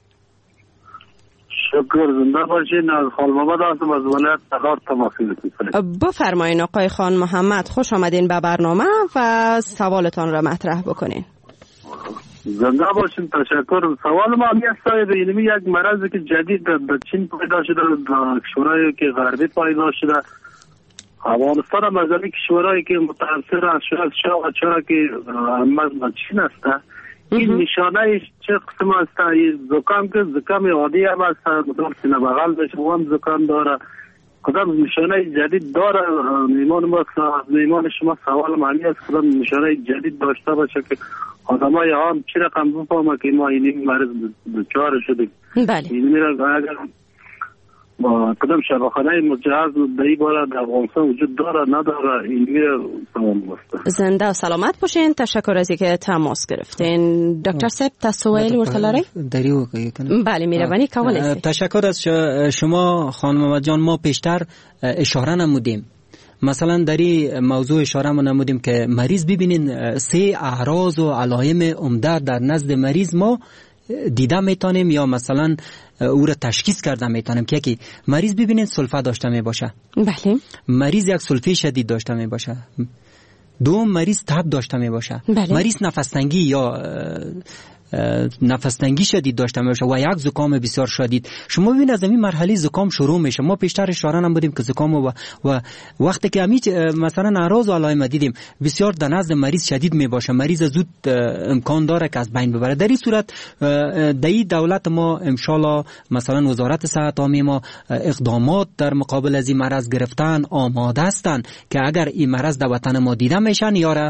شکر زنده باشین. از خال محمد هستم از ولایت تخار تماسی میکنم. بفرمایید آقای خان محمد، خوش آمدین به برنامه و سوالتان را مطرح بکنین. زنده باشین. تشکر. سوال ما این است علمی یک مرضی که جدید در چین پیدا شده، در کشورهایی که غربی پیدا شده، افغانستان هم از کشورهایی که متاثر از شده چرا که همه چین است. این نشانه چه قسم است؟ این زکام که زکام عادی هم است، مطلب سینه بغل بشه و هم زکام داره، کدام نشانه جدید داره؟ میمان شما سوال معنی است کدام نشانه جدید داشته باشه که آدمای عام چی رقم بفهمه که ما این مرض دچار شدیم. بله. این میره اگر با کدام شفاخانه مجهز در این باره در افغانستان وجود داره نداره، این میره سوال است. زنده و سلامت باشین. تشکر از اینکه تماس گرفتین. دکتر صاحب تسویل ورته لري؟ دریو کنه. بله مهربانی کولای شئ. تشکر از شما خانم جان. ما پیشتر اشاره نمودیم، مثلا در این موضوع اشاره نمودیم که مریض ببینین 3 اعراض و علائم عمده در نزد مریض ما دیده میتونیم یا مثلا او را تشخیص کرده میتونیم که یکی مریض ببینین سلفه داشته می باشه، بله، مریض یک سلفه شدید داشته می باشه، دوم مریض تب داشته می باشه، بله. مریض نفس تنگی یا نفس تنگی شدید داشته باشه و یک زکام بسیار شدید. شما ببینید از این مرحله زکام شروع میشه. ما پیشتر اشاره نمودیم که زکام و وقتی که همیچ مثلا اعراض و علائم دیدیم بسیار در نزد مریض شدید می باشه، مریض زود امکان داره که از بین ببره. در این صورت در دولت ما ان شاء الله مثلا وزارت صحت عامه ما اقدامات در مقابل از این مرض گرفتن آماده هستند که اگر این مرض در وطن ما دیده میشن یا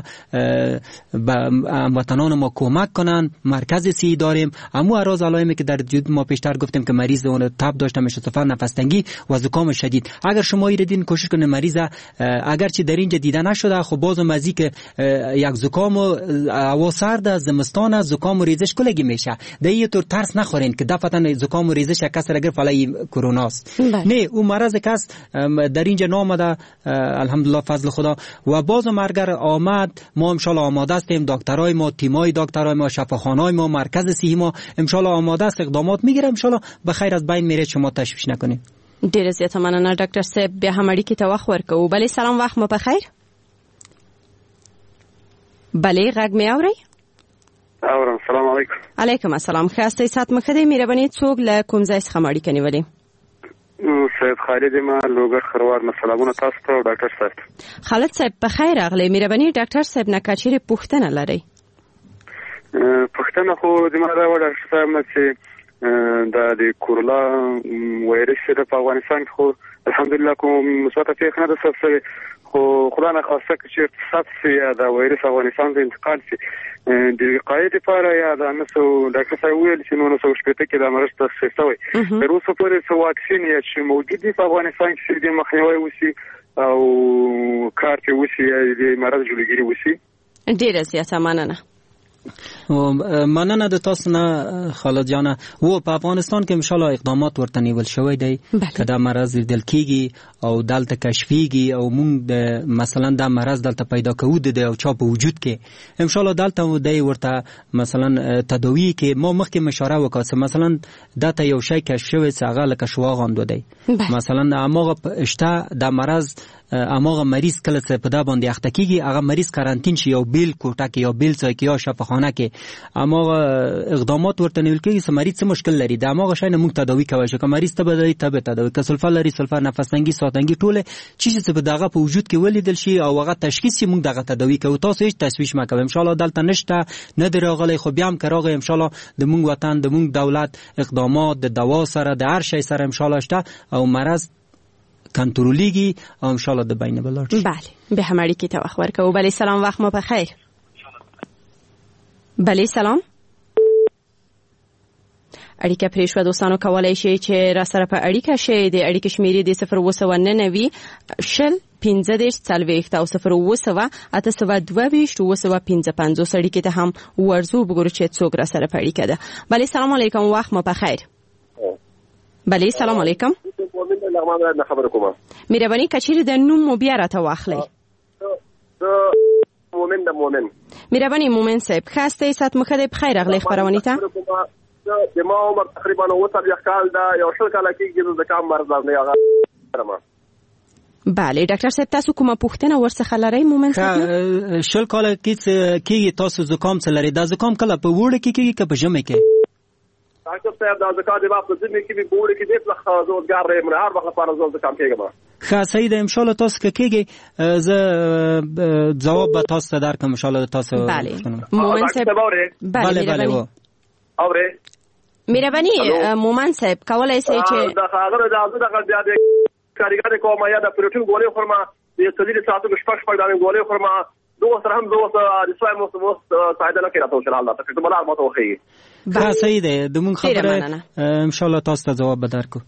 وطنان ما کمک کنن. مرکز سی داریم، اما اعراض علائمی که در جد ما پیشتر گفتیم که مریض اون تب داشته میشه، صفر نفس تنگی و زکام شدید. اگر شما ایردین کوشش کنید مریض اگر چی در اینجا دیده نشده خب باز مزی که یک زکام و هوا سرد زمستان زکام و ریزش کلگی میشه، در این طور ترس نخورین که دفعتا زکام و ریزش کس را گرفت فعلا کرونا است. نه، اون مرض کس در اینجا نامده الحمدلله فضل خدا و باز مرگر آمد. ما ان شاء الله آماده هستیم، دکترای ما، تیمای دکترای ما، شفاخانه‌های ما، مرکز صحی ما ان شاء الله آماده است، اقدامات میگیره، ان شاء الله به خیر از بین میره، شما تشویش نکنید. ډیر زیاته مننه ډاکټر صاحب. بیا هم اړیکې ته وخت ورکوو. بلې سلام، وخت مو په خیر. بلې غږ مې اورئ؟ اورم. سلام علیکم. علیکم السلام. ښه یاست؟ صحت مو ښه دی؟ مهرباني څوک له کوم ځای څخه مو اړیکه نیولې؟ سید خالد ما لوګر خروار. سلامونه تاسو ته ډاکټر صاحب. خالد صاحب په خیر راغلی. مهرباني ډاکټر صاحب نه کچېرې پوښتنه لرئ؟ پښتنه خو د ما دا وړه صاحب نه چې د کورونا وایرس په افغانستان کې خو الحمدلله کوم مثبت پیښه نه ده سره، خو خدای نه خواسته چې اقتصاد سي دا وایرس افغانستان ته انتقال سي د وقایې لپاره یا د نسو ډاکټر صاحب ویل چې نو نسو شپته کې د مرض تشخیص شوی تر اوسه پورې څو واکسین یا چې موجود دي په افغانستان کې د مخنیوي وسی او کارت وسی د مرض جوړګری وسی. ډیره زیاته مننه. مننه د تاسو نه خالد جان. و په افغانستان کې ان شاء الله اقدامات ورته نیول شوی دی که دا مرض لیدل کیږي او دلته کشفیږي او موږ مثلا دا مرض دلته پیدا کوو د او چا په وجود کې ان شاء الله دلته دی ورته مثلا تداوی کې ما مخکې مشوره وکړه مثلا دته یو شی کشف شوی څنګه لکه شواغاند دی مثلا اماغه اشته دا مرض اماغه مریض کله څه په دا باندې اخته کیږي هغه مریض کارانتین شي یا بیل کوټه کې یا بیل ځای کې یا شفاخانه کې اماغه اقدامات ورته نیول کیږي چې مریض څه مشکل لري دا اماغه شای نه موږ تداوی کوي چې مریض ته بدای ته تداوی که سلفر لري سلفر نفس تنګي ساتنګي ټوله چیزې څه په دغه په وجود کې ولیدل شي او هغه تشخیص موږ دغه تداوی کوو. تاسو هیڅ تشویش مکوئ ان شاء الله دلته نشته نه دراغلی خو بیا هم کراغه ان شاء الله د موږ وطن د موږ دولت اقدامات د دوا سره د هر شی سره ان شاء الله شته او مرض کنټرولیږي او ان شاء الله د بین بلار. بله به هماری کی توخ ورکو. بله سلام وخت ما بخیر. بله سلام. اړیکه پرې شو دوستانو کولای شي چې را سره په اړیکه شي د اړیکې شمیرې د 099 شل 15 40 او 0 822 اړیکې ته هم ورزو وګورئ چې څوک را سره په اړیکه ده. بله سلام علیکم وخت ما بخیر. بله سلام علیکم. خبر کومه مهرباني کچېرې د نوم مو بیا راته واخلئ. مومن مهرباني مومن صاحب خاسته سات مخده بخیر اغلی خبرونه ته د ما عمر تقریبا 40 کال دا یو شل کال کېږي د کام مرز نه هغه بله ډاکټر صاحب تاسو کومه پوښتنه ورڅخه لرئ مومن صاحب؟ شل کال کېږي تاسو زکام څه لري؟ دا زکام کله په وړه کې کېږي که په ژمي کې؟ ډاکټر صاحب دا زکام د په ژمي کې په وړه کې د پلخ زوګار رې مر هر وخت لپاره زو زکام کېږي. ښه صحیح ده ان شاء الله تاسو کې کېږي زه جواب به تاسو ته درکړم ان شاء الله تاسو. بله مومن صاحب بله اوره مهرباني مومن صاحب کولای شئ چې دا هغه د کاریګر کوم یا د پروتین ګولې خورما د سلیل ساعتو شپږ د ګولې خورما دوه سره هم دوه د سوای مو سايده نه کېراته ان شاء الله تاسو ته ملار ماته وخی. ها صحیح ده د مون خبره ان شاء الله تاسو ته جواب بدرکو.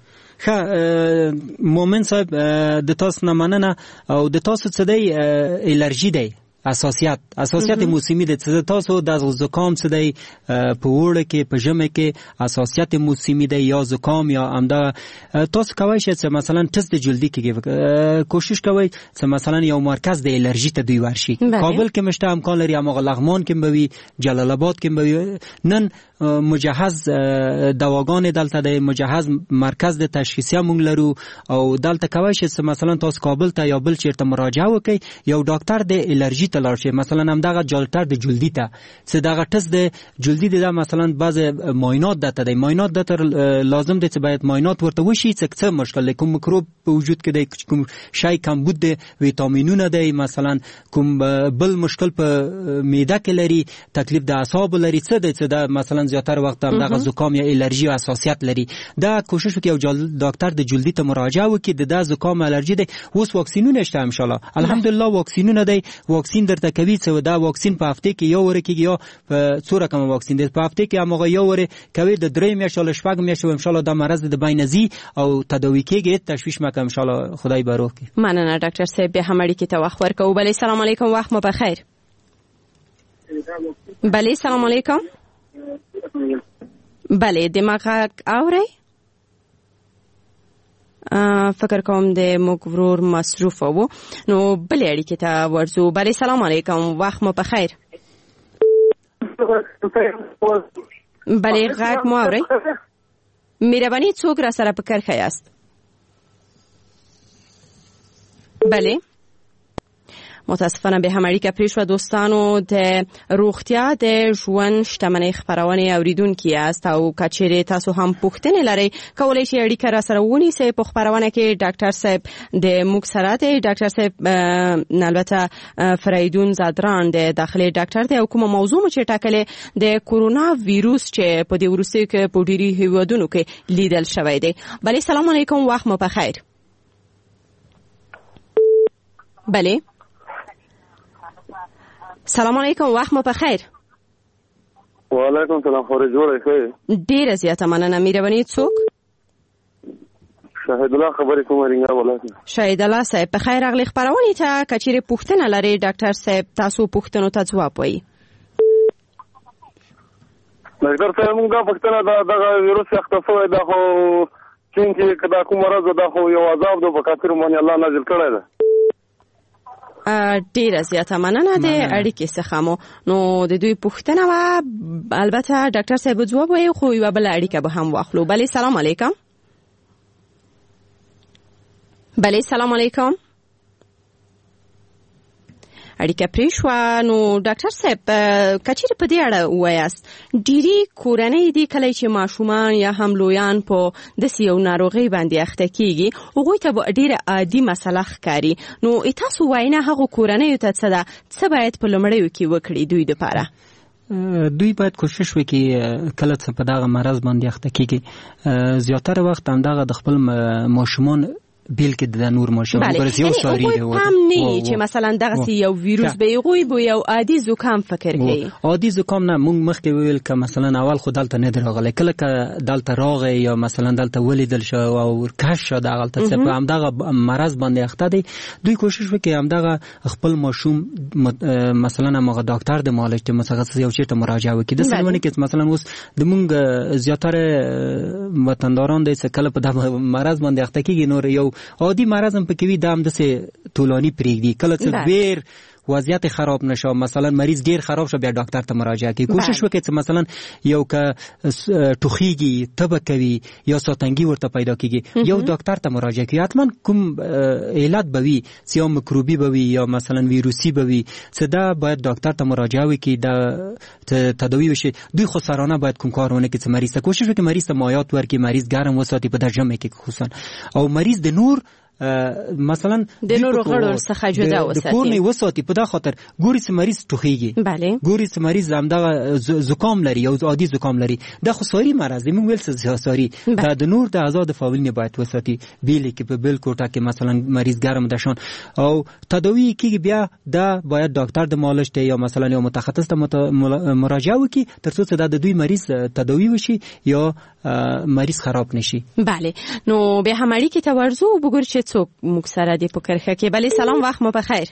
ښه مومن صاحب د تاسو نه مننه او د تاسو څه دی الرژي دی اساسیت موسمی د تاسو د زکام څه دی په وړه کې په ژمي کې اساسیت موسمی دی یا زکام یا امدا تاسو کوی شئ چې مثلا ټست جلدی کې کوشش کوئ چې مثلا یو مرکز د الرژي ته دوی ورشي. کابل کې مشته امکان لري اما لغمان کې به جلال آباد کې به نن مجهز دواګان دلته د مجهز مرکز د تشخیصیه مونږ لرو او دلته کوی شئ چې مثلا تاسو کابل ته یا بل چیرته مراجعه وکړئ یو ډاکټر د الرژي ته لاړ شئ مثلا هم دغه ډاکټر د جلدی ته چې دغه ټست د جلدی د مثلا بعض معاینات دته دی معاینات دته لازم دی چې باید معاینات ورته وشي چې څه مشکل کوم میکروب په وجود کې دی کوم شی کمبود دی ویټامینونه دی مثلا کوم بل مشکل په معده کې لري تکلیف د اعصاب لري څه دی چې دا مثلا زیاتره وخت هم دغه زکام یا الرژي اساسیت لري دا کوشش وکړي یو ډاکټر د جلدی ته مراجعه وکړي د زکام الرژي دی اوس واکسینونه شته ان شاء الله الحمدلله واکسینونه دی واکسین درته کوي چې دا واکسین په هفته کې یو ور کېږي یا په څو رقم واکسین دی په هفته کې هغه یو ور کوي د 3 میاشتو ل شپږ میاشتو ان شاء الله دا مرض د بینزي او تداوی کېږي تشویش مکه ان شاء الله خدای بروخ کی. مننه ډاکټر صاحب به همړی کې ته وخت ورکو. بله سلام علیکم وخت مو بخیر. بله سلام علیکم. بله دماغ اوري فکر کوم د مګورور مصروف وو نو بل اړیکې ته ورځو. بله سلام علیکم وخت مو بخیر. بله غږ مو اوري مهرباني څوک را سره په کرخه یاست؟ بله متاسفانه به هم اړیکه پرې شوه. دوستانو د روغتیا د ژوند شتمنۍ خپرونې اوریدونکي یاست او که چیرې تاسو هم پوښتنې لرئ کولی شئ اړیکه را سره ونیسئ په خپرونه کې. ډاکټر صاحب د موږ سره دی. ډاکټر صاحب البته فریدون زادران د داخلي ډاکټر دی او کومه موضوع مو چې ټاکلې د کورونا ویروس چې په دې وروستیو کې په ډېرو هیوادونو کې لیدل شوی دی. بله سلام علیکم وخت مو بخیر. بله سلام علیکم وخت مو بخیر. وعلیکم سلام خوري جوړه ښه ډیره زیاته مننه. مهرباني څوک؟ شاهد الله خبرې کوم رنګه ولاته. شاهد الله صاحب په خیر اغلی خبرونه ته کچېره پوښتنه لري ډاکټر صاحب تاسو پوښتنو ته جواب وایي. ډاکټر صاحب موږ پوښتنه دا ویروس اختصاصي دا خو چې کدا کوم مرض دا خو یو عذاب د بکاتر باندې الله نازل کړی دی. ډیره زیاته مننه د اړیکې څخه مو نو د دوی پوښتنه و البته ډاکټر صاحب جواب وایي خو یو بل اړیکه به هم واخلو. بله سلام علیکم. بله سلام علیکم. اړیکه پرې شوه. نو ډاکټر صاحب کچېرې په دې اړه ووایاست ډېرې کورنۍ دي کله چې ماشومان یا هم لویان په داسې یو ناروغۍ باندې اخته کېږي هغوی ته به ډېره عادي مسله ښکاري نو تاسو وایي نه هغو کورنیو ته څه ده څه باید په لومړیو کې وکړي دوی دپاره؟ دوی باید کوشش وکړي کله چې په دغه مرض باندې اخته کېږي زیاتره وخت همدغه د خپل ماشومان بیل کې د نور ماشوم برس یو ساری دی هم نه چې مثلا دغه یو ویروس به یو یو عادي زکام فکر کوي. عادي زکام نه مونږ مخکې ویل ک مثلا اول خو دلته نه دراغله کله ک دلته راغی یا مثلا دلته ولیدل شو او کش شو دغه ته په همدغه مرض باندې اخته دي دوی کوشش وکړي همدغه خپل ماشوم مثلا هغه ډاکټر د معالجه متخصص یو چیرته مراجعه وکړي د سلمونه کې مثلا اوس د مونږ زیاتره وطنداران د کله په دغه مرض باندې اخته کیږي نور یو عادي مرض هم پکې وي د هم د طولانی پریږدي کله چې ډیر وضعیت خراب نشه، مثلا مریض ډیر خراب شه بیا ډاکټر ته مراجعه کوي. کوشش وکړئ چې مثلا یو که ټوخیږي، تبه کوي یا ساتنګي ورته پیدا کیږي، یو ډاکټر ته مراجعه کوي. حتما کوم علت بوي چې یا میکروبي بوي یا مثلا ویروسي بوي، څه دا باید ډاکټر ته مراجعه وکړي، دا تداوی وشي. دوی خو سرانه باید کوم کارونه کوي چې مریض ته کوشش وکړي مریض ته مایعات ورکړي، مریض ګرم وساتي په ژمي کې خصوصا، او مریض د نور مثلا د نورو غړو څخه جدا وساتي، د کور نه وساتي. په دا خاطر ګوري چې مریض ټوخیږي، بله ګوري چې مریض همدغه زکام لري او عادي زکام لري، دا خو ساري مرض دی، موږ ویل څه ساري، دا د نور د اعضاء د فاعلین باید وساتي، بیل کې په بل کوټه کې مثلا مریض ګرم دشان او تداوی کیږي، بیا دا باید ډاکټر د معالج ته یا مثلا یو متخصص ته مراجعه وکړي ترڅو چې دا د دوی مریض تداوی وشي یا مریض خراب نشي. بله، نو به هم اړیکې ته ورځو وګورئ چې څوک موږ سره دی په کرخه کې. بله سلام، وخت مو بخیر.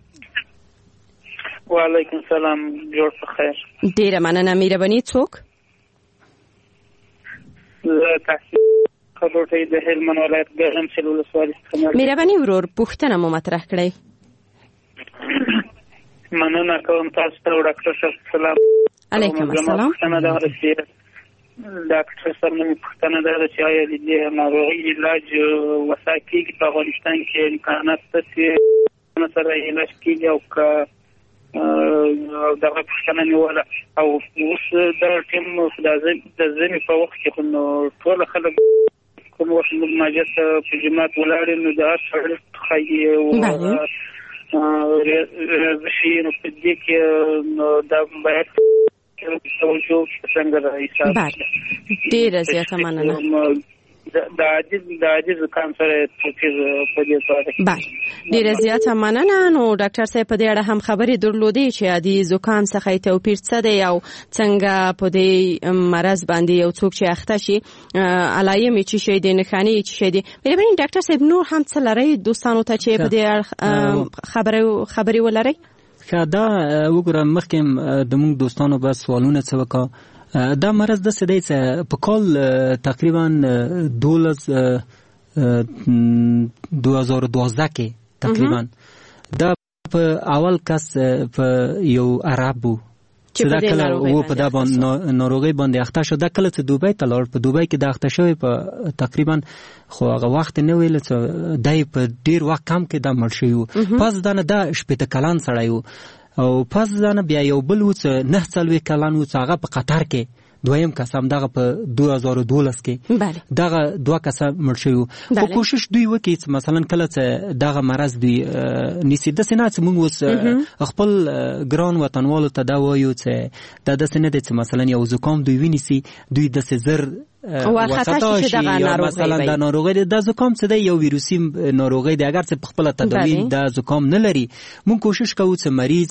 وعلیکم سلام، جوړ په خیر. ډیره مننه. مهرباني څوک؟ زه تحصیل خبرټی د هلمند ولایت ګرمسل ولسوالۍ څخه. مهرباني ورور پوښتنه مو مطرح کړئ. مننه کوم تاسو ته ډاکټر صاحب. سلام علیکم السلام. ډاکټر صاحب نو پوښتنه ده چې آیا د ناروغي علاج وسا کېږي په افغانستان کې امکانات شته چې سره علاج کېږي او دغه پوښتنه نیوله او اوس دا ټیم د ځینې په وخت کې خو ټول خلک کوم وخت ماجت په جماعت ولاړ نو دا سره خایي او شي نو په دې کې دا باید ډیره زیاته مننه. د عاجز کام سره توفیق په دې سره. بله، ډیره زیاته مننه. نو ډاکټر صاحب په دې اړه هم خبرې درلودې چې عادي زکام څخه توپیر څه دی او څنګه په دې مرض باندې یو څوک چې اخته شي علایم چې شي د نښانې چې شي دی. مهرباني ډاکټر صاحب نور هم څه لري دوستانو ته چې په دې خبرې ولري؟ دا وګورم مخکې د موږ دوستانو بس سوالونه څه وکړه. دا مرض داسې دی چې په کال تقریبا 2012 کې تقریبا دا په اول کس په یو عرب وو چې دا کله و په دا ناروغي باندې اخته شو. دا کله چې دوبۍ ته لاړ، په دوبۍ کې دا اخته شوی په تقریبا خو هغه وخت نه ویل چې دای په ډیر وخت کم کې دا مړ شوی وو. پس دا نه دا 18 کلن سړی وو او پس دا نه بیا یو بل و چې 9 کلن وو چې هغه په قطر کې دویم کسم دغه په 2012 کې دغه دوه کسه مړ شوی. خو کوشش دوی وکړي چې مثلا کله چې دغه مرض دوی نیسي د سینه چې موږ اوس خپل ګران وطنوالو ته دا وایو چې دا د سینه د مثلا یو زکام دوی ونیسي، دوی د زر وخته شي دغه مثلا د ناروغي د زکام څه دی یو ویروسي ناروغي دی، اگر څه په خپل تداوی د زکام نه لري موږ کوشش کوو چې مریض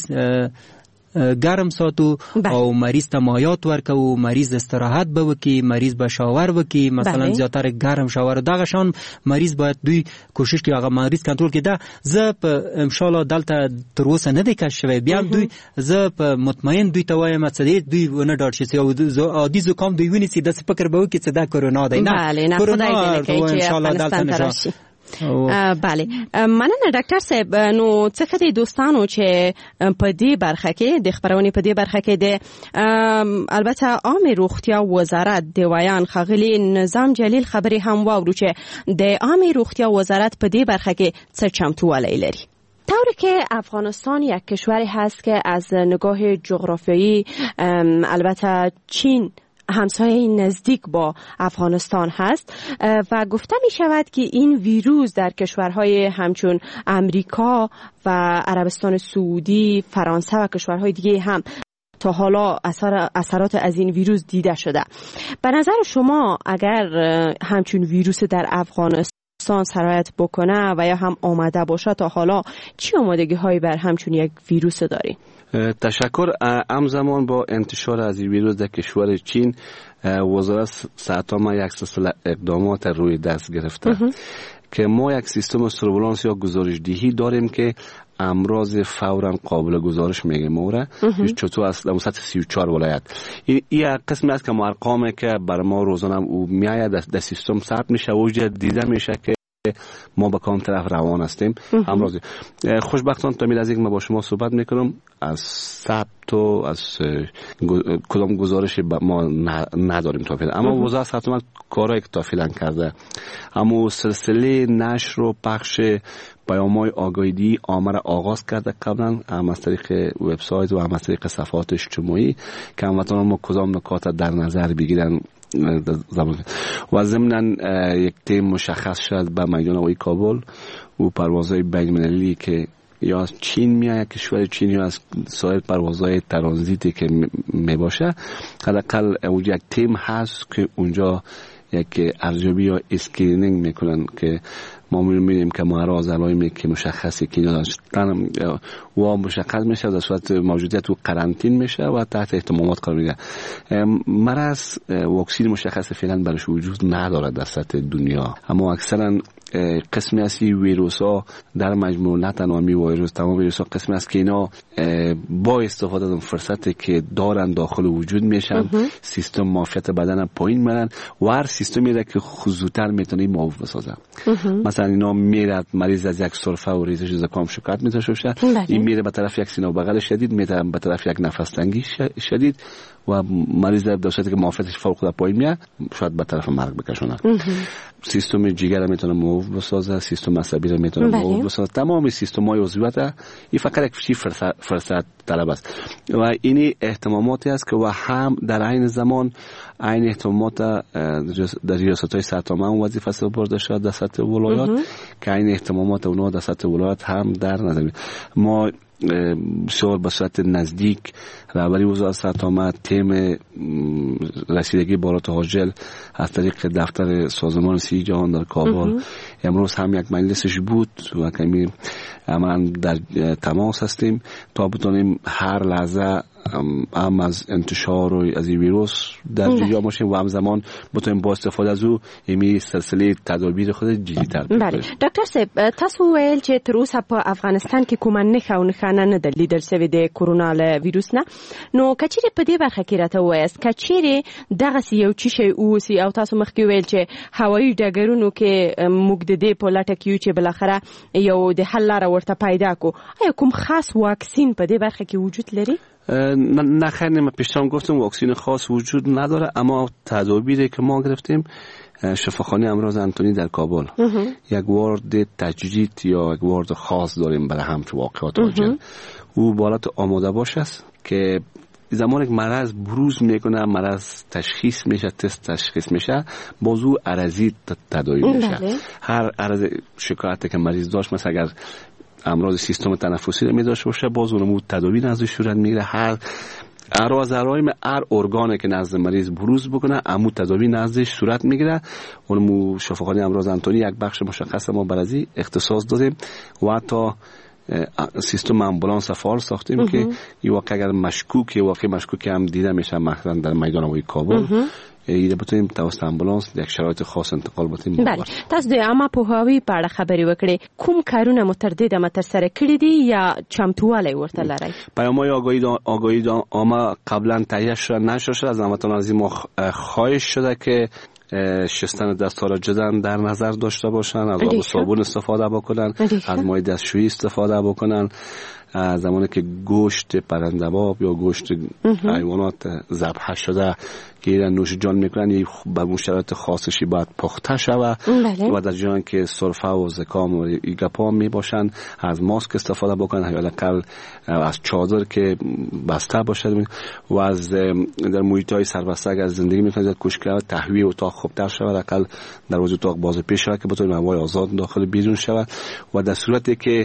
ګرم ساتو او مریض ته مایعات ورکو، مریض استراحت به وکي، مریض به شاور وکي، مثلا زیاتره ګرم شاور دغه شان مریض باید دوی کوشش کوي هغه مریض کنټرول کړي. دا زه په ان شاء الله دلته تر اوسه نه دی کښ شوی، بیا دوی زه په مطمئن دوی ته وایم چې دوی ونه ډاډ شي او عادي زکام دوی ونیسي د فکر به وکي چې دا کرونا دی. نه کرونا ان شاء الله دلته نشي. بله، مننه ډاکټر صاحب. نو څه دي دوستانو چې په دې برخه کې د خبرونې په دې برخه کې د البته عامه روغتیا وزارت د ویان خغلی نظام جلیل خبري هم واورو چې د عامه روغتیا وزارت په دې برخه کې څه چمتووالی لري. طوری که افغانستان یک کشوری هست که از نگاه جغرافیایی البته چین همسایه نزدیک با افغانستان هست و گفته می شود که این ویروس در کشورهای همچون امریکا و عربستان سعودی، فرانسه و کشورهای دیگه هم تا حالا اثرات از این ویروس دیده شده. به نظر شما اگر همچون ویروس در افغانستان سرایت بکنه و یا هم آمده باشه تا حالا چی آمادگی هایی بر همچون یک ویروس داری؟ تشکر. همزمان با انتشار از این ویروس در کشور چین وزارت ساعتما یک سلسله اقدامات روی دست گرفته که ما یک سیستم سروولانس یا گزارشدهی داریم که امراض فورا قابل گزارش میگیم ما چطور است در سطح 34 ولایت. این قسمی است که ارقامی که بر ما روزانه میآید در سیستم ثبت میشه و دیده میشه که ما به کام طرف روان هستیم. امروز خوشبختانه تا از یک ما با شما صحبت میکنم از ثبت و از کدام گزارش ما نداریم تا فعلا، اما وزارت صحت کارایی که تا فعلا کرده، اما سلسله نشر و پخش پیام‌های آگاهی آمار آغاز کرده قبلا، هم از طریق وبسایت و هم از طریق صفحات اجتماعی که هموطنان ما کدام نکات در نظر بگیرن و ضمن یک تیم مشخص شد به میدان هوایی کابل و پروازهای بین‌المللی که یا از چین میاد، کشور چین، یا از سایر پروازهای ترانزیتی که میباشه، حداقل یک تیم هست که اونجا یک ارزیابی یا اسکرینینگ میکنن که ما می‌بینیم که معراض علائمی که مشخصی که داشتن و مشخص میشه در صورت موجودیت و قرنطین میشه و تحت اهتمامات قرار میگیره. مرض واکسن مشخص فعلا برش وجود نداره در سطح دنیا، اما اکثرا قسمی از ویروس ها در مجموع، نه تنها ویروس، تمام ویروس ها قسمی است که اینا با استفاده از فرصتی که دارن داخل وجود میشن، سیستم معافیت بدن پایین میرن و هر سیستمی را که زودتر میتونه معاف بسازه. مثلا اینا میره مریض از یک سرفه و ریزش زکام شکایت میشه، این میره به طرف یک سینه و بغل شدید، میره به طرف یک نفس تنگی شدید و مریض در صورتی که معافیتش فوق العاده پایین میاد شاید به طرف مرگ بکشونه. سیستم جگر میتونه معاف بسازه، سیستم عصبی را میتونه معاف بسازه، تمام سیستم‌های عضویت این فقط یک فرصت طلب است و این اهتماماتی است که و هم در عین زمان عین اهتمامات در ریاست‌های صحت عامه وظیفه سپرده شده در سطح ولایات که عین اهتمامات اونها در سطح ولایات هم در نظر ما بسیار به صورت نزدیک رهبری وزارت صحت عامه، تیم رسیدگی بالات عاجل از طریق دفتر سازمان صحت جهان در کابل امروز هم یک مجلسش بود و کمی عملاً در تماس هستیم تا بتونیم هر لحظه هم از انتشار و از این ویروس در جریان باشیم و همزمان بتونیم با استفاده از او این سلسله تدابیر خود جدی‌تر بکنیم. بله ډاکټر صاحب تاسو ویل چې تر اوسه په افغانستان کې کومه نښه او نښانه نه ده لیدل شوې د کورونا له ویروس نه، نو کچېرې په دې برخه کې راته ووایاست کچېرې دغسې یو څه شی اوسي او تاسو مخکې ویل چې هوایي ډګرونو کې موږ د دې په لټه کې یو چې بالاخره یو د حل لاره ورته پیدا کړو، آیا کوم خاص واکسین په دې برخه کې وجود لري؟ نه خیر، من پیشترم گفتم واکسین خاص وجود نداره، اما تدابیری که ما گرفتیم شفاخانه امراض انتونی در کابل یک وارد تجدید یا یک وارد خاص داریم برای همچون واقعات عاجل. او بالات آماده باش است که زمانی که مرض بروز میکنه، مرض تشخیص میشه، تست تشخیص میشه، بازو عرضی تداعی میشه. هر عرض شکایتی که مریض داشت، مثلا اگر امراض سیستم تنفسی رو میداشته باشه، باز اونمو تداوی نزدش صورت میگیره. هر علائم هر ارگانی که نزد مریض بروز بکنه امو تداوی نزدش صورت میگیره. اونمو شفاخانه امراض انتونی یک بخش مشخص ما برازی اختصاص دادیم و تا سیستم امبولانس فعال ساختیم که این واقع اگر مشکوک هم دیده میشه مثلا در میدان هوایی کابل ایده بتونیم توسط امبولانس یک شرایط خاص انتقال بتیم. بله تاسو د عامه پوهاوی په اړه خبرې وکړې، کوم کارونه مو تر دې دمه ترسره کړي دي یا چمتووالی ورته لرئ؟ پیام‌های آگاهی عامه قبلا تهیه شده نشده، از هموطنان از ما خواهش شده که شستن دست‌ها جدا در نظر داشته باشن، از آب و صابون استفاده بکنن، از مایع دستشویی استفاده بکنن. زمانی که گوشت پرنده‌باب یا گوشت حیوانات ذبح شده که نوش جان میکنن به مشرایط خاصشی باید پخته شود و در جایی که سرفه و زکام و گپا می باشن از ماسک استفاده بکنن یا حداقل از چادر که بسته باشه و از در محیط‌های سربسته اگر زندگی میکنن کوشک تهویه اتاق خوبتر شود، حداقل دروازه اتاق باز پیش شود که بتونه هوای آزاد داخل بیرون شود و در صورتی که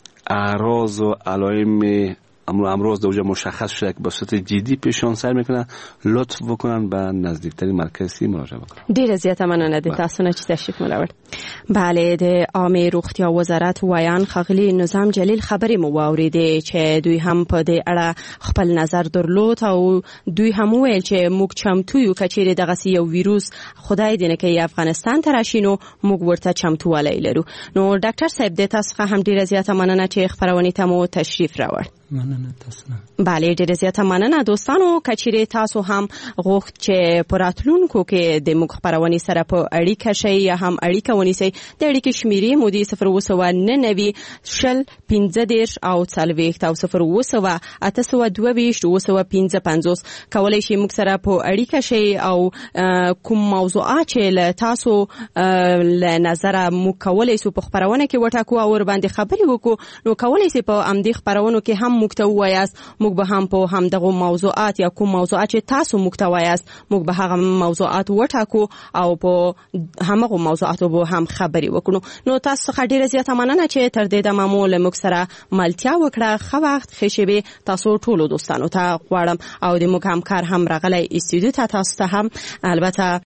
اعراض و علائم امراض دوجه مشخص شده که به صورت جدی پیشان سر میکنه، لطف بکنن به نزدیکترین مرکزی مراجعه بکنن. ډیره زیاته مننه د تاسو نه چې تشریف مو راوړ. بله د عامه روغتیا وزارت وایان ښاغلي نظام جلیل خبرې مو واورېدې چې دوی هم په دې اړه خپل نظر درلود او دوی هم ویل چې موږ چمتو یو که چیرې دغسې یو ویروس خدای دې نه کوي افغانستان ته راشي نو موږ ورته چمتووالی لرو. نو ډاکټر صاحب د تاسو څخه هم ډیره زیاته مننه چې خپرونې ته مو تشریف راوړ. مننه تاسو. بله ډیره زیاته مننه دوستانو. کچېرې تاسو هم غوښت چې په راتلونکو کې د موږ خپرونې سره په اړیکه شئ یا هم اړیکه ونیسئ، د اړیکې شمیرې مو د 090 شل 15 او 40 او 090 822 255 کولای شئ موږ سره په اړیکه شئ او کوم موضوعات چې له تاسو له نظر مو کولای سو په خپرونه کې وټاکو او ور باندې خبرې وکړو، نو کولای شئ په امدې خپرونو کې هم موږ ته وایاست، موږ به هم په همدغه موضوعات یا کوم موضوعات چې تاسو موږ ته وایاست موږ به هغه موضوعات وټاکو او په همغه موضوعاتو به هم خبرې وکړو. نو تاسو څخه ډیره زیاته مننه چې تر دې دمه مو له موږ سره ملتیا وکړه. ښه وخت ښه شېبې تاسو ټولو دوستانو ته غواړم او د موږ همکار هم راغلی استودیو ته، تاسو ته هم البته